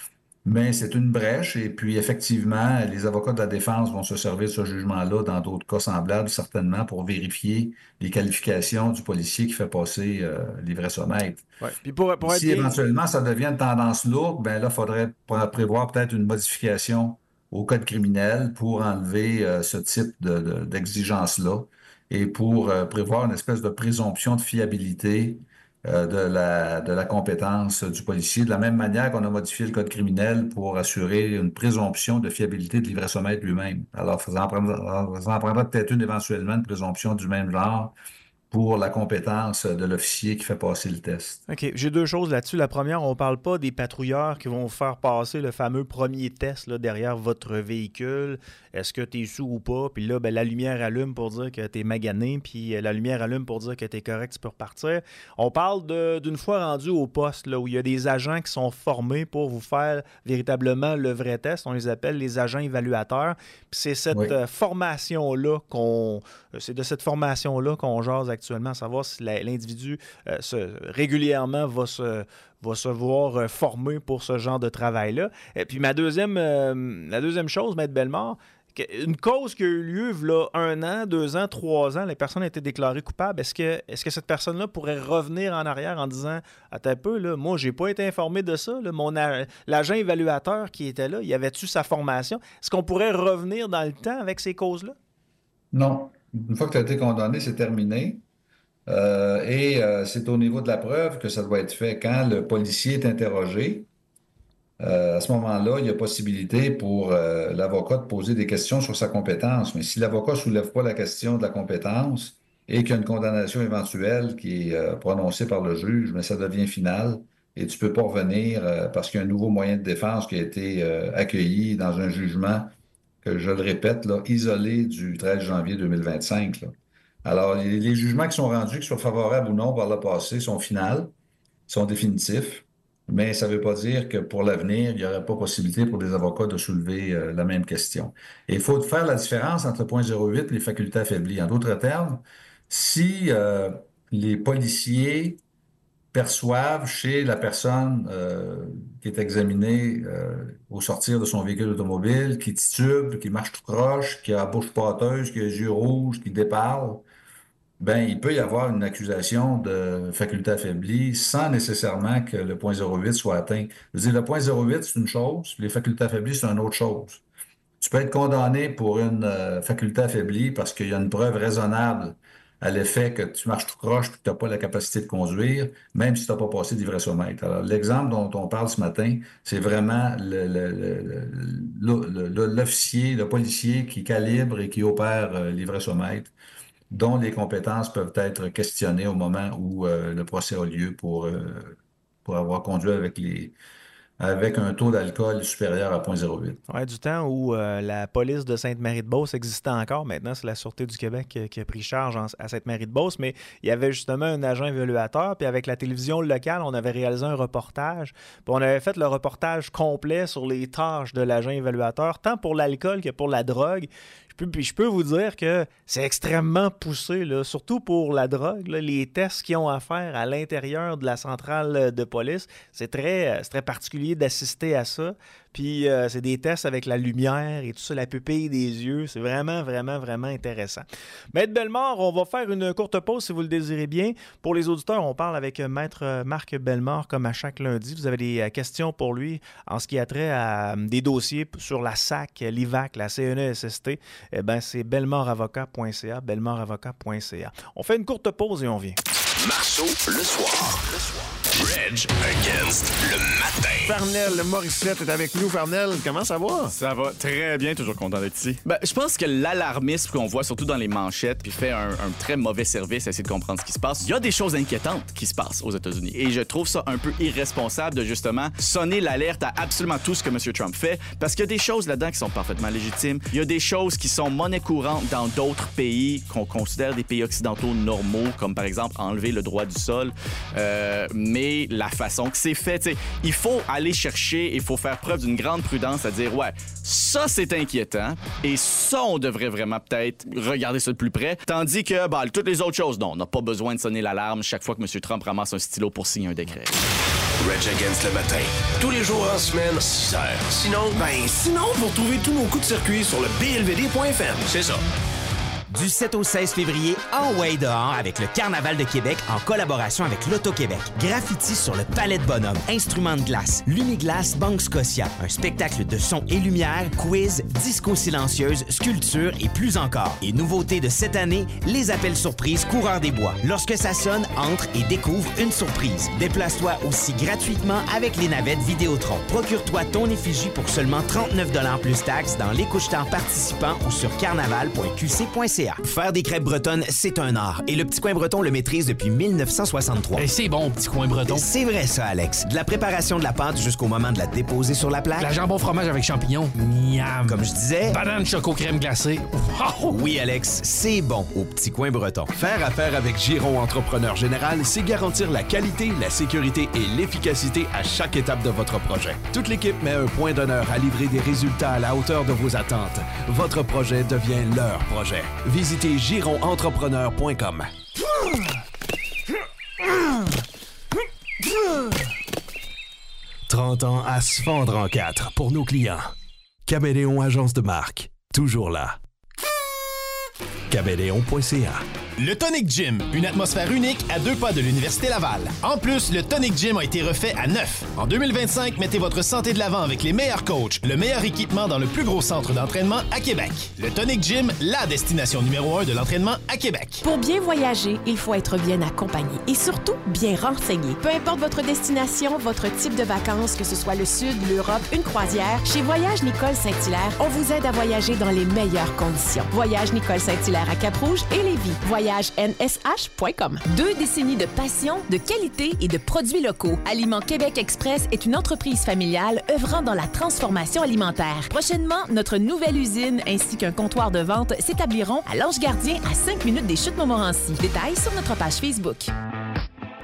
Speaker 4: Mais c'est une brèche et puis effectivement, les avocats de la défense vont se servir de ce jugement-là dans d'autres cas semblables, certainement, pour vérifier les qualifications du policier qui fait passer euh, l'ivressomètre.
Speaker 3: Ouais. Puis pour, pour être
Speaker 4: Si
Speaker 3: bien.
Speaker 4: éventuellement ça devient une tendance lourde, ben là, il faudrait pré- prévoir peut-être une modification au code criminel pour enlever euh, ce type de, de- d'exigence-là et pour euh, prévoir une espèce de présomption de fiabilité euh, de la, de la compétence du policier, de la même manière qu'on a modifié le code criminel pour assurer une présomption de fiabilité de l'ivressomètre lui-même. Alors, ça en prendra, ça en prendra peut-être une éventuellement, une présomption du même genre pour la compétence de l'officier qui fait passer le test.
Speaker 3: OK, j'ai deux choses là-dessus. La première, on ne parle pas des patrouilleurs qui vont faire passer le fameux premier test là, derrière votre véhicule. Est-ce que tu es sous ou pas? Puis là, ben, la lumière allume pour dire que tu es magané, puis euh, la lumière allume pour dire que tu es correct, tu peux repartir. On parle de, d'une fois rendu au poste, là, où il y a des agents qui sont formés pour vous faire véritablement le vrai test. On les appelle les agents évaluateurs. Puis c'est cette
Speaker 4: Oui.
Speaker 3: euh, formation-là qu'on... C'est de cette formation-là qu'on jase actuellement, à savoir si la- l'individu euh, se, régulièrement va se, va se voir euh, former pour ce genre de travail-là. Et puis ma deuxième, euh, la deuxième chose, Maître Bellemare, que- une cause qui a eu lieu là, un an, deux ans, trois ans, la personne a été déclarée coupable. Est-ce que, est-ce que cette personne-là pourrait revenir en arrière en disant attends un peu, là, moi, j'ai pas été informé de ça. Là, mon a- l'agent évaluateur qui était là, il avait-tu sa formation? Est-ce qu'on pourrait revenir dans le temps avec ces causes-là?
Speaker 4: Non. Une fois que tu as été condamné, c'est terminé. Euh, et euh, c'est au niveau de la preuve que ça doit être fait. Quand le policier est interrogé, euh, à ce moment-là, il y a possibilité pour euh, l'avocat de poser des questions sur sa compétence. Mais si l'avocat ne soulève pas la question de la compétence et qu'il y a une condamnation éventuelle qui est euh, prononcée par le juge, mais ça devient final et tu ne peux pas revenir euh, parce qu'il y a un nouveau moyen de défense qui a été euh, accueilli dans un jugement que, je le répète, là, isolé du treize janvier deux mille vingt-cinq, là. Alors, les, les jugements qui sont rendus, qu'ils soient favorables ou non par le passé, sont finaux, sont définitifs. mais ça ne veut pas dire que pour l'avenir, il n'y aurait pas possibilité pour des avocats de soulever euh, la même question. Et il faut faire la différence entre le point zéro huit et les facultés affaiblies. En d'autres termes, si euh, les policiers perçoivent chez la personne euh, qui est examinée euh, au sortir de son véhicule automobile, qui titube, qui marche tout croche, qui a la bouche pâteuse, qui a les yeux rouges, qui déparle, ben il peut y avoir une accusation de faculté affaiblie sans nécessairement que le point zéro huit soit atteint. Je veux dire, le point zéro huit, c'est une chose, les facultés affaiblies, c'est une autre chose. Tu peux être condamné pour une euh, faculté affaiblie parce qu'il y a une preuve raisonnable à l'effet que tu marches tout croche et que tu n'as pas la capacité de conduire, même si tu n'as pas passé d'ivresse-au-mètre. Alors, l'exemple dont on parle ce matin, c'est vraiment le, le, le, le, le, l'officier, le policier qui calibre et qui opère euh, l'ivresse-au-mètre, dont les compétences peuvent être questionnées au moment où euh, le procès a lieu pour, euh, pour avoir conduit avec les avec un taux d'alcool supérieur à zéro virgule zéro huit.
Speaker 3: Ouais, du temps où euh, la police de Sainte-Marie-de-Beauce existait encore. Maintenant, c'est la Sûreté du Québec qui, qui a pris charge en, à Sainte-Marie-de-Beauce, mais il y avait justement un agent évaluateur, puis avec la télévision locale, on avait réalisé un reportage, puis on avait fait le reportage complet sur les tâches de l'agent évaluateur, tant pour l'alcool que pour la drogue. Puis je peux vous dire que c'est extrêmement poussé, là, surtout pour la drogue. Là, les tests qu'ils ont à faire à l'intérieur de la centrale de police, c'est très, c'est très particulier d'assister à ça. Puis euh, c'est des tests avec la lumière et tout ça, la pupille des yeux. C'est vraiment, vraiment, vraiment intéressant. Maître Bellemare, on va faire une courte pause si vous le désirez bien. Pour les auditeurs, on parle avec Maître Marc Bellemare comme à chaque lundi. Vous avez des questions pour lui en ce qui a trait à des dossiers sur la S A C, l'I V A C, la C N E S S T. Eh bien, c'est bellemareavocat point c a, bellemareavocat point c a. On fait une courte pause et on vient.
Speaker 1: Marceau, le soir. Le soir. Reg against le matin.
Speaker 5: Farnell Morissette est avec nous. Farnell, comment ça va?
Speaker 6: Ça va très bien, toujours content d'être ici. Ben, je pense que l'alarmisme qu'on voit surtout dans les manchettes puis fait un, un très mauvais service à essayer de comprendre ce qui se passe. Il y a des choses inquiétantes qui se passent aux États-Unis et je trouve ça un peu irresponsable de justement sonner l'alerte à absolument tout ce que M. Trump fait parce qu'il y a des choses là-dedans qui sont parfaitement légitimes. Il y a des choses qui sont monnaie courante dans d'autres pays qu'on considère des pays occidentaux normaux, comme par exemple enlever le droit du sol. Euh, mais la façon que c'est fait, t'sais, il faut aller chercher, il faut faire preuve d'une grande prudence à dire, ouais, ça c'est inquiétant et ça on devrait vraiment peut-être regarder ça de plus près. Tandis que, bah, toutes les autres choses, non, on n'a pas besoin de sonner l'alarme chaque fois que M. Trump ramasse un stylo pour signer un décret.
Speaker 1: Reg Against le matin, tous les jours en semaine, six heures. Sinon,
Speaker 5: Ben, sinon, pour trouver tous nos coups de circuit sur le b l v d point f m.
Speaker 1: c'est ça.
Speaker 7: Du sept au seize février, en way dehors avec le Carnaval de Québec en collaboration avec l'Auto-Québec. Graffiti sur le Palais de Bonhomme, instruments de glace, Lumiglace Banque Scotia, un spectacle de son et lumière, quiz, disco silencieuse, sculpture et plus encore. Et nouveauté de cette année, les appels surprises Coureurs des Bois. Lorsque ça sonne, entre et découvre une surprise. Déplace-toi aussi gratuitement avec les navettes Vidéotron. Procure-toi ton effigie pour seulement trente-neuf dollars plus taxes dans les couche-temps participants ou sur carnaval point q c point c a. Faire des crêpes bretonnes, c'est un art. Et le Petit Coin Breton le maîtrise depuis mille neuf cent soixante-trois.
Speaker 8: Et c'est bon, Petit Coin Breton.
Speaker 7: C'est vrai ça, Alex. De la préparation de la pâte jusqu'au moment de la déposer sur la plaque.
Speaker 8: La jambon fromage avec champignons. Miam.
Speaker 7: Comme je disais...
Speaker 8: Banane choco crème glacée. Wow.
Speaker 7: Oui, Alex, c'est bon au Petit Coin Breton.
Speaker 9: Faire affaire avec Giron Entrepreneur Général, c'est garantir la qualité, la sécurité et l'efficacité à chaque étape de votre projet. Toute l'équipe met un point d'honneur à livrer des résultats à la hauteur de vos attentes. Votre projet devient leur projet. Visitez giron entrepreneur point com. trente ans à se fendre en quatre pour nos clients. Cabéléon Agence de marque, toujours là. cabéléon point c a.
Speaker 10: Le Tonic Gym, une atmosphère unique à deux pas de l'Université Laval. En plus, le Tonic Gym a été refait à neuf. En deux mille vingt-cinq, mettez votre santé de l'avant avec les meilleurs coachs, le meilleur équipement dans le plus gros centre d'entraînement à Québec. Le Tonic Gym, la destination numéro un de l'entraînement à Québec.
Speaker 11: Pour bien voyager, il faut être bien accompagné et surtout bien renseigné. Peu importe votre destination, votre type de vacances, que ce soit le Sud, l'Europe, une croisière, chez Voyage Nicole Saint-Hilaire, on vous aide à voyager dans les meilleures conditions. Voyage Nicole Saint-Hilaire à Cap-Rouge et Lévis. Voyage n s h point com. Deux décennies de passion, de qualité et de produits locaux. Aliments Québec Express est une entreprise familiale œuvrant dans la transformation alimentaire. Prochainement, notre nouvelle usine ainsi qu'un comptoir de vente s'établiront à l'Ange Gardien à cinq minutes des Chutes Montmorency. Détails sur notre page Facebook.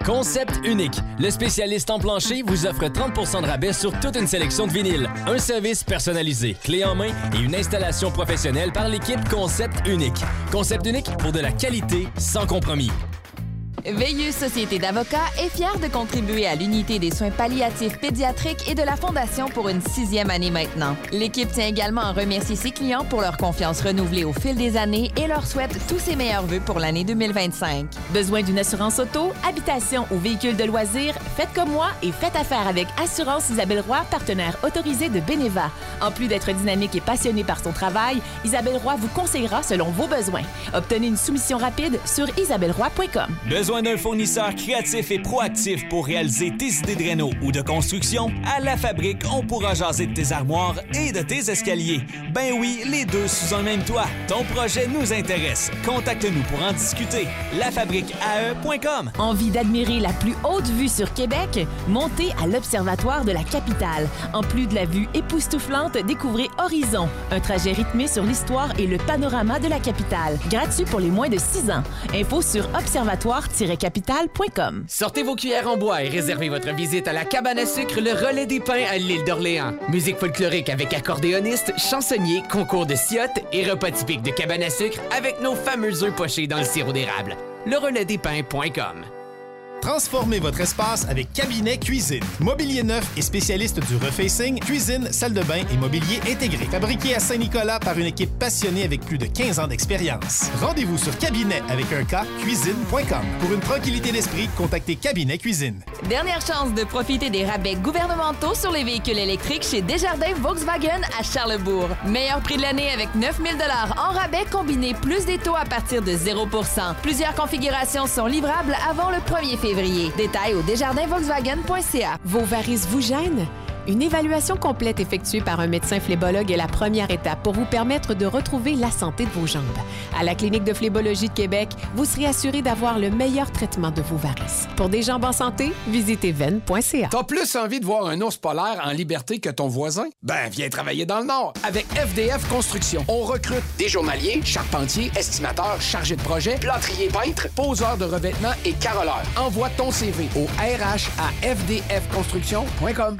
Speaker 12: Concept Unique. Le spécialiste en plancher vous offre trente pour cent de rabais sur toute une sélection de vinyles. Un service personnalisé, clé en main et une installation professionnelle par l'équipe Concept Unique. Concept Unique pour de la qualité sans compromis.
Speaker 13: Veilleux Société d'avocats est fière de contribuer à l'unité des soins palliatifs pédiatriques et de la Fondation pour une sixième année maintenant. L'équipe tient également à remercier ses clients pour leur confiance renouvelée au fil des années et leur souhaite tous ses meilleurs vœux pour l'année deux mille vingt-cinq. Besoin d'une assurance auto, habitation ou véhicule de loisirs? Faites comme moi et faites affaire avec Assurance Isabelle Roy, partenaire autorisé de Beneva. En plus d'être dynamique et passionnée par son travail, Isabelle Roy vous conseillera selon vos besoins. Obtenez une soumission rapide sur isabelle roy point com.
Speaker 14: Besoin d'un fournisseur créatif et proactif pour réaliser tes idées de réno ou de construction? À La Fabrique, on pourra jaser de tes armoires et de tes escaliers. Ben oui, les deux sous un même toit. Ton projet nous intéresse. Contacte-nous pour en discuter. la fabrique a e point com.
Speaker 11: Envie d'admirer la plus haute vue sur Québec? Montez à l'Observatoire de la Capitale. En plus de la vue époustouflante, découvrez Horizon, un trajet rythmé sur l'histoire et le panorama de la capitale. Gratuit pour les moins de six ans. Info sur observatoire tiret capitale point com.
Speaker 15: Sortez vos cuillères en bois et réservez votre visite à la cabane à sucre Le Relais des Pins à l'île d'Orléans. Musique folklorique avec accordéoniste, chansonnier, concours de ciottes et repas typiques de cabane à sucre avec nos fameux œufs pochés dans le sirop d'érable. le relais des pins point com.
Speaker 10: Transformez votre espace avec Cabinet Cuisine. Mobilier neuf et spécialiste du refacing, cuisine, salle de bain et mobilier intégré. Fabriqué à Saint-Nicolas par une équipe passionnée avec plus de quinze ans d'expérience. Rendez-vous sur cabinet avec un K, cuisine point com. Pour une tranquillité d'esprit, contactez Cabinet Cuisine.
Speaker 13: Dernière chance de profiter des rabais gouvernementaux sur les véhicules électriques chez Desjardins Volkswagen à Charlesbourg. Meilleur prix de l'année avec neuf mille dollars en rabais combiné plus des taux à partir de zéro pour cent. Plusieurs configurations sont livrables avant le premier février. Détails au desjardins volkswagen point c a.
Speaker 11: Vos varices vous gênent? Une évaluation complète effectuée par un médecin phlébologue est la première étape pour vous permettre de retrouver la santé de vos jambes. À la Clinique de phlébologie de Québec, vous serez assuré d'avoir le meilleur traitement de vos varices. Pour des jambes en santé, visitez veine point c a.
Speaker 5: T'as plus envie de voir un ours polaire en liberté que ton voisin? Ben, viens travailler dans le Nord avec F D F Construction. On recrute des journaliers, charpentiers, estimateurs, chargés de projet, plâtriers peintres, poseurs de revêtements et caroleurs. Envoie ton C V au R H à f d f construction point com.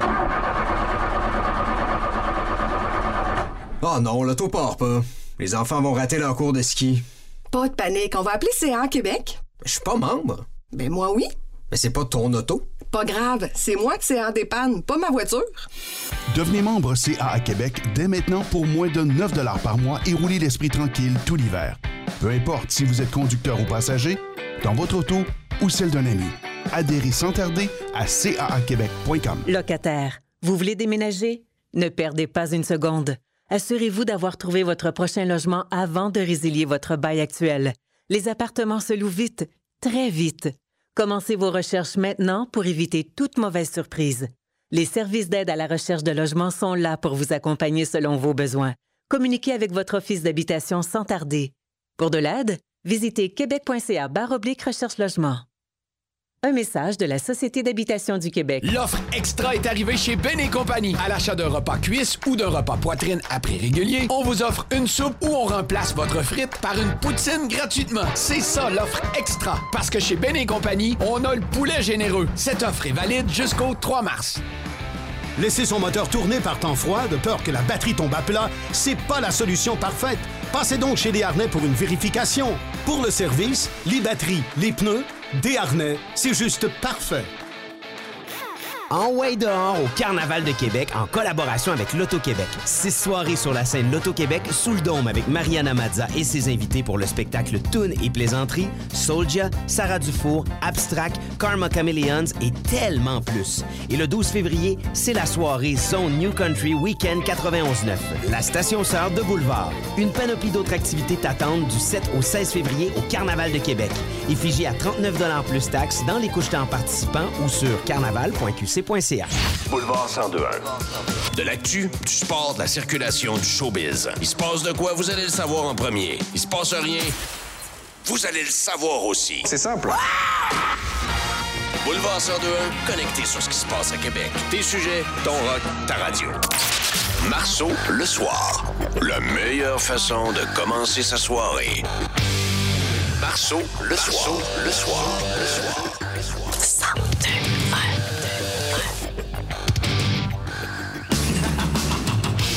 Speaker 16: Oh non, l'auto part pas. Les enfants vont rater leur cours de ski.
Speaker 17: Pas de panique, on va appeler C A A Québec.
Speaker 16: Je suis pas membre.
Speaker 17: Ben moi oui.
Speaker 16: Mais c'est pas ton auto.
Speaker 17: Pas grave, c'est moi qui C A A dépanne, pas ma voiture.
Speaker 18: Devenez membre C A A Québec dès maintenant pour moins de neuf dollars par mois et roulez l'esprit tranquille tout l'hiver. Peu importe si vous êtes conducteur ou passager, dans votre auto ou celle d'un ami. Adhérez sans tarder à c a a québec point com.
Speaker 19: Locataire, vous voulez déménager? Ne perdez pas une seconde. Assurez-vous d'avoir trouvé votre prochain logement avant de résilier votre bail actuel. Les appartements se louent vite, très vite. Commencez vos recherches maintenant pour éviter toute mauvaise surprise. Les services d'aide à la recherche de logement sont là pour vous accompagner selon vos besoins. Communiquez avec votre office d'habitation sans tarder. Pour de l'aide, visitez québec point c a barre oblique recherche logement. Un message de la Société d'habitation du Québec.
Speaker 5: L'offre extra est arrivée chez Ben et Compagnie. À l'achat d'un repas cuisse ou d'un repas poitrine à prix régulier, on vous offre une soupe ou on remplace votre frite par une poutine gratuitement. C'est ça l'offre extra. Parce que chez Ben et Compagnie, on a le poulet généreux. Cette offre est valide jusqu'au trois mars.
Speaker 20: Laisser son moteur tourner par temps froid de peur que la batterie tombe à plat, c'est pas la solution parfaite. Passez donc chez Desharnais pour une vérification. Pour le service, les batteries, les pneus, Desharnais, c'est juste parfait.
Speaker 7: En way dehors au Carnaval de Québec en collaboration avec l'Auto-Québec. Six soirées sur la scène L'Auto-Québec sous le dôme avec Mariana Mazza et ses invités pour le spectacle Toon et plaisanterie, Soulja, Sarah Dufour, Abstract, Karma Chameleons et tellement plus. Et le douze février, c'est la soirée Zone New Country Weekend quatre-vingt-onze neuf, la station sœur de Boulevard. Une panoplie d'autres activités t'attendent du sept au seize février au Carnaval de Québec. Effigie à trente-neuf dollars plus taxes dans les couches-temps participants ou sur carnaval point q c point c a.
Speaker 1: Boulevard cent deux un. De l'actu, du sport, de la circulation, du showbiz. Il se passe de quoi, vous allez le savoir en premier. Il se passe rien, vous allez le savoir aussi. C'est simple. Boulevard cent deux un, connecté sur ce qui se passe à Québec. Tes sujets, ton rock, ta radio. Marceau, le soir. La meilleure façon de commencer sa soirée. Marceau, le soir. Le soir. Le soir. Le soir.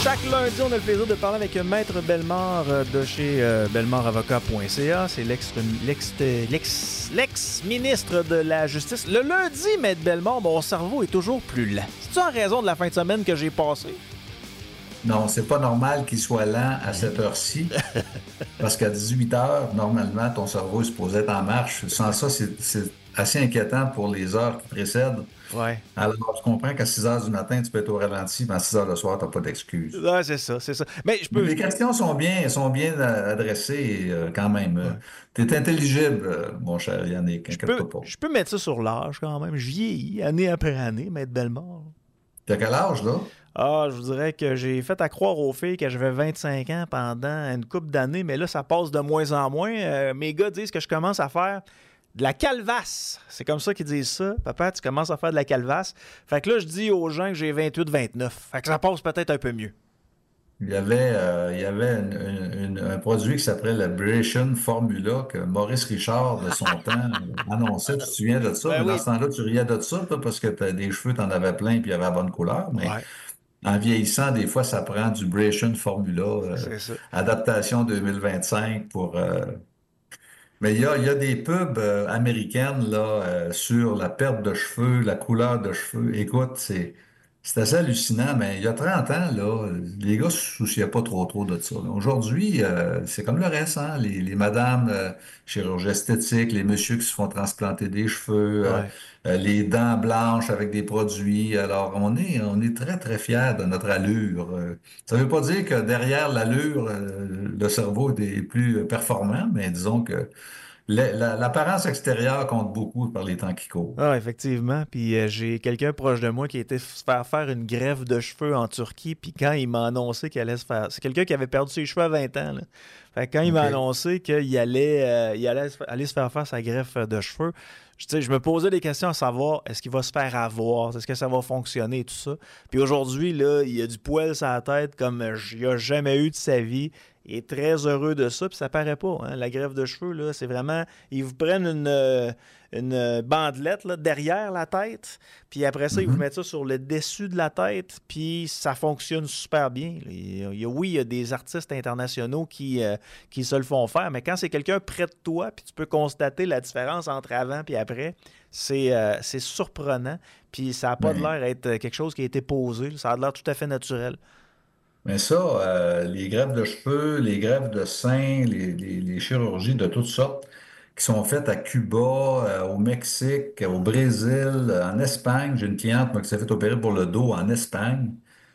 Speaker 3: Chaque lundi, on a le plaisir de parler avec Maître Bellemare de chez euh, bellemare avocat point c a. C'est l'ex, l'ex, l'ex, l'ex-ministre de la Justice. Le lundi, Maître Bellemare, mon cerveau est toujours plus lent. C'est-tu en raison de la fin de semaine que j'ai passée?
Speaker 4: Non, c'est pas normal qu'il soit lent à cette heure-ci, parce qu'à dix-huit heures, normalement, ton cerveau est supposé être en marche. Sans ça, c'est, c'est assez inquiétant pour les heures qui précèdent.
Speaker 3: Ouais.
Speaker 4: Alors, je comprends qu'à six heures du matin, tu peux être au ralenti, mais à six heures le soir, tu n'as pas d'excuses.
Speaker 3: Ouais, c'est ça, c'est ça. Mais je peux...
Speaker 4: Les questions sont bien, sont bien adressées euh, quand même. Ouais. Tu es intelligible, euh, mon cher Yannick.
Speaker 3: Je peux, je peux mettre ça sur l'âge quand même. Je vieillis année après année, Maître Bellemare.
Speaker 4: T'as quel âge, là?
Speaker 3: Ah, je vous dirais que j'ai fait à croire aux filles que j'avais vingt-cinq ans pendant une couple d'années, mais là, ça passe de moins en moins. Euh, mes gars disent que je commence à faire de la calvasse. C'est comme ça qu'ils disent ça. Papa, tu commences à faire de la calvasse. Fait que là, je dis aux gens que j'ai vingt-huit vingt-neuf. Fait que ça passe peut-être un peu mieux.
Speaker 4: Il y avait, euh, il y avait une, une, un produit qui s'appelait la Bration Formula que Maurice Richard, de son temps, annonçait. Tu te souviens de ça? Ben mais oui. Dans ce temps-là, tu riais de ça, toi, parce que t'as des cheveux, tu en avais plein puis il y avait la bonne couleur. Mais ouais. En vieillissant, des fois, ça prend du Bration Formula. Euh, adaptation deux mille vingt-cinq pour... Euh... Mais il y a, il y a des pubs euh, américaines là, euh, sur la perte de cheveux, la couleur de cheveux. Écoute, c'est... C'est assez hallucinant, mais il y a trente ans, là, les gars ne se souciaient pas trop trop de ça. Aujourd'hui, euh, c'est comme le reste, hein? Les, les madames euh, chirurgie esthétique, les messieurs qui se font transplanter des cheveux, ouais. euh, les dents blanches avec des produits. Alors, on est, on est très, très fiers de notre allure. Ça ne veut pas dire que derrière l'allure, euh, le cerveau est plus performant, mais disons que l'apparence extérieure compte beaucoup par les temps qui courent.
Speaker 3: Ah, effectivement. Puis euh, j'ai quelqu'un proche de moi qui a été se faire faire une greffe de cheveux en Turquie. Puis quand il m'a annoncé qu'il allait se faire... C'est quelqu'un qui avait perdu ses cheveux à vingt ans. Là. Fait que quand il okay. m'a annoncé qu'il allait, euh, il allait aller se faire faire sa greffe de cheveux, je, je me posais des questions à savoir est-ce qu'il va se faire avoir, est-ce que ça va fonctionner et tout ça. Puis aujourd'hui, là, il a du poil sur la tête comme il n'a jamais eu de sa vie. Il est très heureux de ça, puis ça paraît pas. Hein? La greffe de cheveux, là, c'est vraiment... Ils vous prennent une, une bandelette là, derrière la tête, puis après ça, mm-hmm. ils vous mettent ça sur le dessus de la tête, puis ça fonctionne super bien. Il y a, oui, il y a des artistes internationaux qui, euh, qui se le font faire, mais quand c'est quelqu'un près de toi, puis tu peux constater la différence entre avant et après, c'est, euh, c'est surprenant, puis ça n'a pas de l'air d'être quelque chose qui a été posé. Ça a l'air tout à fait naturel.
Speaker 4: Mais ça, euh, les greffes de cheveux, les greffes de seins, les, les, les chirurgies de toutes sortes qui sont faites à Cuba, euh, au Mexique, au Brésil, en Espagne. J'ai une cliente moi, qui s'est fait opérer pour le dos en Espagne.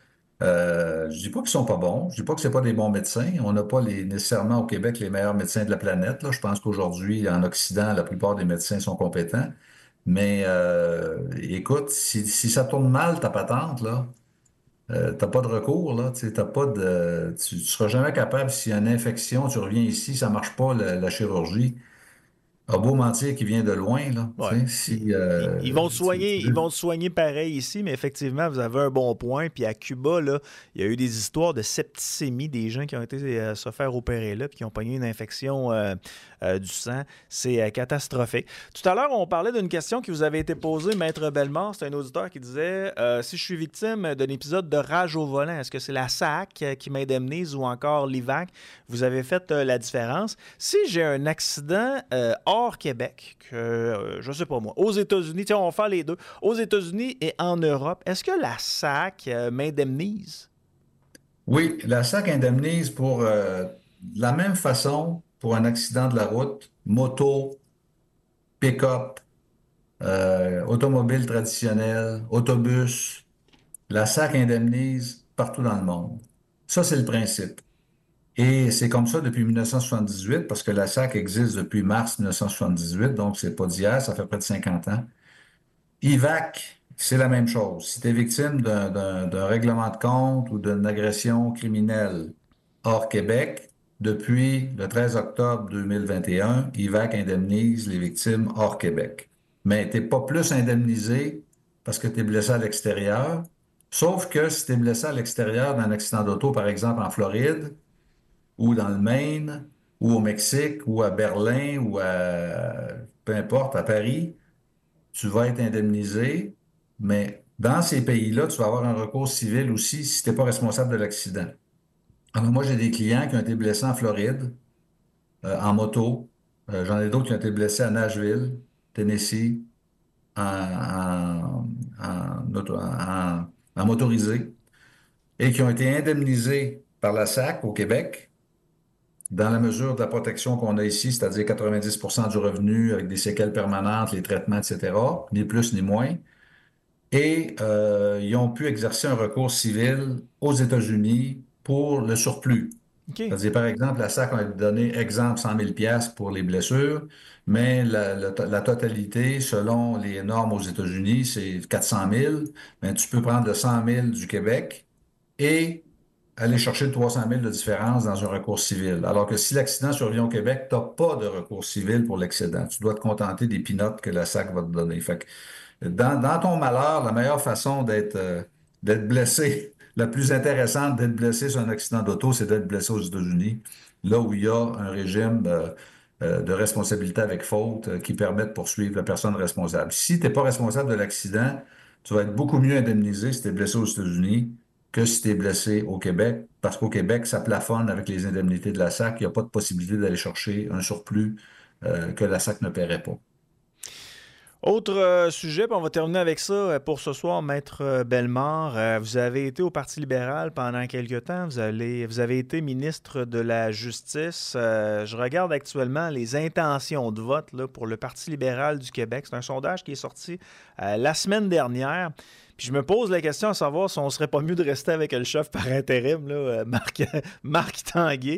Speaker 4: Euh, je dis pas qu'ils sont pas bons. Je dis pas que c'est pas des bons médecins. On n'a pas les, nécessairement au Québec les meilleurs médecins de la planète. Là. Je pense qu'aujourd'hui, en Occident, la plupart des médecins sont compétents. Mais euh, écoute, si, si ça tourne mal, ta patente, là, Euh, t'as pas de recours, là, t'as pas de. Tu, tu seras jamais capable, s'il y a une infection, tu reviens ici, ça marche pas, la, la chirurgie. A beau mentir qui vient de loin, là.
Speaker 3: Ouais.
Speaker 4: Si, euh,
Speaker 3: ils, ils, vont te soigner, ils vont te soigner pareil ici, mais effectivement, vous avez un bon point. Puis à Cuba, là, il y a eu des histoires de septicémie, des gens qui ont été euh, se faire opérer là, puis qui ont pogné une infection euh, euh, du sang. C'est euh, catastrophique. Tout à l'heure, on parlait d'une question qui vous avait été posée, Maître Bellemare. C'est un auditeur qui disait euh, si je suis victime d'un épisode de rage au volant, est-ce que c'est la S A C qui m'indemnise ou encore l'I V A C? Vous avez fait euh, la différence. Si j'ai un accident euh, hors Québec, que, euh, je sais pas moi, aux États-Unis, tiens, on va faire les deux, aux États-Unis et en Europe, est-ce que la S A C euh, m'indemnise?
Speaker 4: Oui, la S A C indemnise pour euh, de la même façon pour un accident de la route, moto, pick-up, euh, automobile traditionnelle, autobus. La S A C indemnise partout dans le monde. Ça, c'est le principe. Et c'est comme ça depuis dix-neuf cent soixante-dix-huit, parce que la S A C existe depuis mars dix-neuf cent soixante-dix-huit, donc c'est pas d'hier, ça fait près de cinquante ans. I V A C, c'est la même chose. Si tu es victime d'un, d'un, d'un règlement de compte ou d'une agression criminelle hors Québec, depuis le treize octobre deux mille vingt et un, I V A C indemnise les victimes hors Québec. Mais tu n'es pas plus indemnisé parce que tu es blessé à l'extérieur, sauf que si tu es blessé à l'extérieur d'un accident d'auto, par exemple en Floride, ou dans le Maine, ou au Mexique, ou à Berlin, ou à, peu importe, à Paris, tu vas être indemnisé, mais Dans ces pays-là, tu vas avoir un recours civil aussi si tu n'es pas responsable de l'accident. Alors moi, j'ai des clients qui ont été blessés en Floride, euh, en moto. Euh, j'en ai d'autres qui ont été blessés à Nashville, Tennessee, en, en, en, auto- en- en motorisé, et qui ont été indemnisés par la S A C au Québec, dans la mesure de la protection qu'on a ici, c'est-à-dire quatre-vingt-dix pour cent du revenu avec des séquelles permanentes, les traitements, et cetera, ni plus ni moins. Et euh, ils ont pu exercer un recours civil aux États-Unis pour le surplus.
Speaker 3: Okay.
Speaker 4: C'est-à-dire, par exemple, la S A C a donné, exemple, cent mille dollars pour les blessures, mais la, la, la totalité, selon les normes aux États-Unis, c'est quatre cent mille. Mais tu peux prendre le cent mille du Québec et aller chercher le trois cent mille de différence dans un recours civil. Alors que si l'accident survient au Québec, tu n'as pas de recours civil pour l'accident. Tu dois te contenter des pinottes que la S A C va te donner. Fait que dans, dans ton malheur, la meilleure façon d'être euh, d'être blessé, la plus intéressante d'être blessé sur un accident d'auto, c'est d'être blessé aux États-Unis, là où il y a un régime euh, euh, de responsabilité avec faute euh, qui permet de poursuivre la personne responsable. Si tu n'es pas responsable de l'accident, tu vas être beaucoup mieux indemnisé si tu es blessé aux États-Unis que si tu es blessé au Québec, parce qu'au Québec, ça plafonne avec les indemnités de la S A C. Il n'y a pas de possibilité d'aller chercher un surplus euh, que la S A C ne paierait pas.
Speaker 3: Autre euh, sujet, puis on va terminer avec ça euh, pour ce soir, Maître euh, Bellemare. Euh, vous avez été au Parti libéral pendant quelques temps. Vous, allez, vous avez été ministre de la Justice. Euh, je regarde actuellement les intentions de vote là, pour le Parti libéral du Québec. C'est un sondage qui est sorti euh, la semaine dernière. Puis je me pose la question à savoir si on ne serait pas mieux de rester avec le chef par intérim, là, Marc, Marc Tanguay.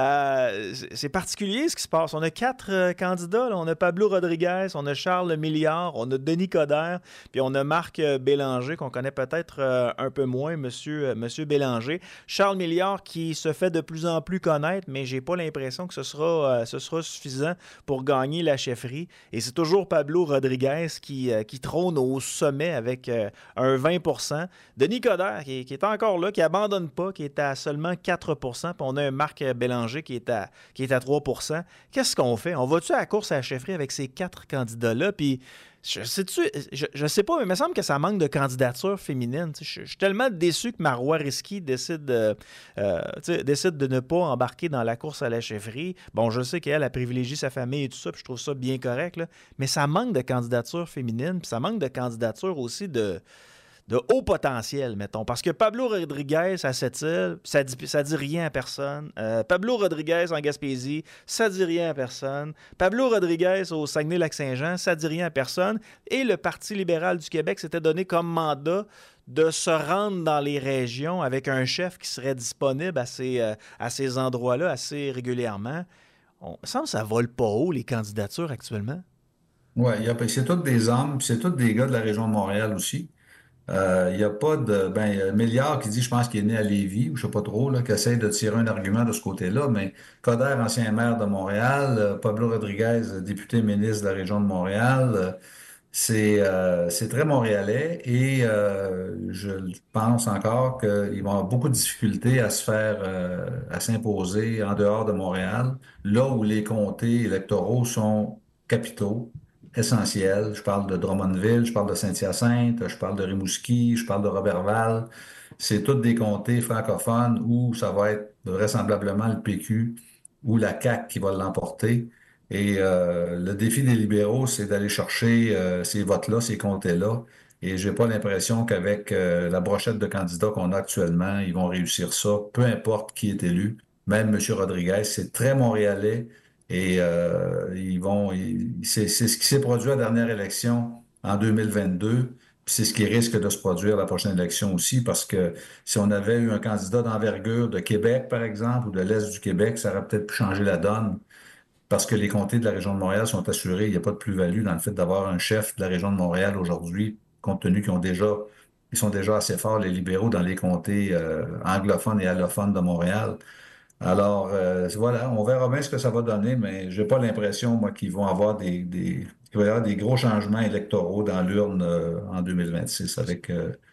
Speaker 3: Euh, c'est particulier ce qui se passe. On a quatre euh, candidats. Là. On a Pablo Rodriguez, on a Charles Milliard, on a Denis Coderre, puis on a Marc euh, Bélanger, qu'on connaît peut-être euh, un peu moins, monsieur, euh, monsieur Bélanger. Charles Milliard qui se fait de plus en plus connaître, mais j'ai pas l'impression que ce sera, euh, ce sera suffisant pour gagner la chefferie. Et c'est toujours Pablo Rodriguez qui, euh, qui trône au sommet avec euh, un vingt pour cent. Denis Coderre, qui, qui est encore là, qui n'abandonne pas, qui est à seulement quatre pour cent. Puis on a un Marc Bélanger qui est à, qui est à trois pour cent. Qu'est-ce qu'on fait? On va-tu à la course à la chefferie avec ces quatre candidats-là? Puis, je sais-tu, je, je sais pas, mais il me semble que ça manque de candidature féminine. Je, je suis tellement déçu que Marois Risky décide de, euh, décide de ne pas embarquer dans la course à la chefferie. Bon, je sais qu'elle a privilégié sa famille et tout ça, puis je trouve ça bien correct, là. Mais ça manque de candidature féminine, puis ça manque de candidature aussi de... de haut potentiel, mettons. Parce que Pablo Rodriguez à Sept-Îles, ça dit, ça dit rien à personne. Euh, Pablo Rodriguez en Gaspésie, ça dit rien à personne. Pablo Rodriguez au Saguenay-Lac-Saint-Jean, ça dit rien à personne. Et le Parti libéral du Québec s'était donné comme mandat de se rendre dans les régions avec un chef qui serait disponible à ces, euh, à ces endroits-là assez régulièrement. On, il me semble que ça vole pas haut, les candidatures actuellement.
Speaker 4: Oui, c'est tous des hommes, puis c'est tous des gars de la région de Montréal aussi. Il euh, n'y a pas de... Ben, y a Milliard qui dit, je pense qu'il est né à Lévis, ou je ne sais pas trop, là, qui essaie de tirer un argument de ce côté-là, mais Coderre, ancien maire de Montréal, euh, Pablo Rodriguez, député ministre de la région de Montréal, euh, c'est euh, c'est très montréalais et euh, je pense encore qu'ils vont avoir beaucoup de difficultés à se faire, euh, à s'imposer en dehors de Montréal, là où les comtés électoraux sont capitaux. Essentiel. Je parle de Drummondville, je parle de Saint-Hyacinthe, je parle de Rimouski, je parle de Roberval. C'est tous des comtés francophones où ça va être vraisemblablement le P Q ou la C A Q qui va l'emporter. Et euh, le défi des libéraux, c'est d'aller chercher euh, ces votes-là, ces comtés-là. Et j'ai pas l'impression qu'avec euh, la brochette de candidats qu'on a actuellement, ils vont réussir ça, peu importe qui est élu. Même M. Rodriguez, c'est très montréalais. Et euh, ils vont, ils, c'est, c'est ce qui s'est produit à la dernière élection en deux mille vingt-deux, puis c'est ce qui risque de se produire à la prochaine élection aussi, parce que si on avait eu un candidat d'envergure de Québec, par exemple, ou de l'Est du Québec, ça aurait peut-être pu changer la donne, parce que les comtés de la région de Montréal sont assurés, il n'y a pas de plus-value dans le fait d'avoir un chef de la région de Montréal aujourd'hui, compte tenu qu'ils ont déjà, ils sont déjà assez forts, les libéraux, dans les comtés euh, anglophones et allophones de Montréal. Alors, euh, voilà, on verra bien ce que ça va donner, mais j'ai pas l'impression, moi, qu'ils vont avoir des, des, qu'il va y avoir des gros changements électoraux dans l'urne euh, en deux mille vingt-six avec euh,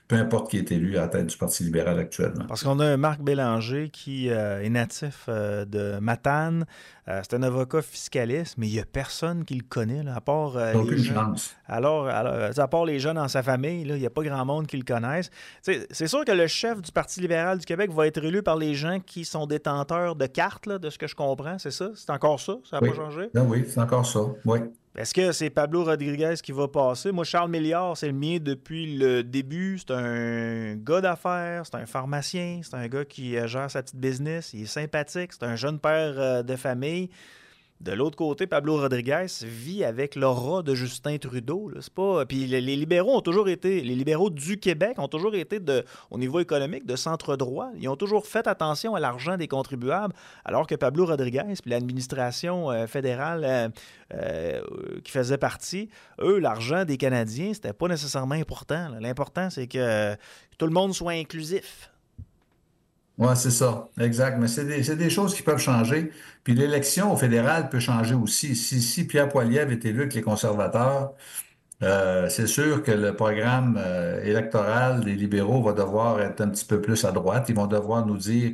Speaker 4: peu importe qui est élu à la tête du Parti libéral actuellement.
Speaker 3: Parce qu'on a un Marc Bélanger qui euh, est natif euh, de Matane. Euh, c'est un avocat fiscaliste, mais il n'y a personne qui le connaît, là, à part euh, les
Speaker 4: aucune
Speaker 3: jeunes.
Speaker 4: chance.
Speaker 3: Alors, alors, à part les jeunes dans sa famille, là, il n'y a pas grand monde qui le connaisse. T'sais, c'est sûr que le chef du Parti libéral du Québec va être élu par les gens qui sont détenteurs de cartes, là, de ce que je comprends, c'est ça? C'est encore ça? Ça n'a
Speaker 4: Oui.
Speaker 3: pas changé?
Speaker 4: Ben oui, c'est encore ça, oui.
Speaker 3: Est-ce que c'est Pablo Rodriguez qui va passer? Moi, Charles Milliard, c'est le mien depuis le début. C'est un gars d'affaires, c'est un pharmacien, c'est un gars qui gère sa petite business, il est sympathique, c'est un jeune père de famille. De l'autre côté, Pablo Rodriguez vit avec l'aura de Justin Trudeau. Là. C'est pas... Puis les, les libéraux ont toujours été, les libéraux du Québec ont toujours été, de, au niveau économique, de centre-droit. Ils ont toujours fait attention à l'argent des contribuables, alors que Pablo Rodriguez puis l'administration euh, fédérale euh, euh, qui faisait partie, eux, l'argent des Canadiens, c'était pas nécessairement important. Là. L'important, c'est que euh, tout le monde soit inclusif.
Speaker 4: Oui, c'est ça, exact. Mais c'est des, c'est des choses qui peuvent changer. Puis l'élection au fédéral peut changer aussi. Si, si Pierre Poilievre est élu avec les conservateurs, euh, c'est sûr que le programme euh, électoral des libéraux va devoir être un petit peu plus à droite. Ils vont devoir nous dire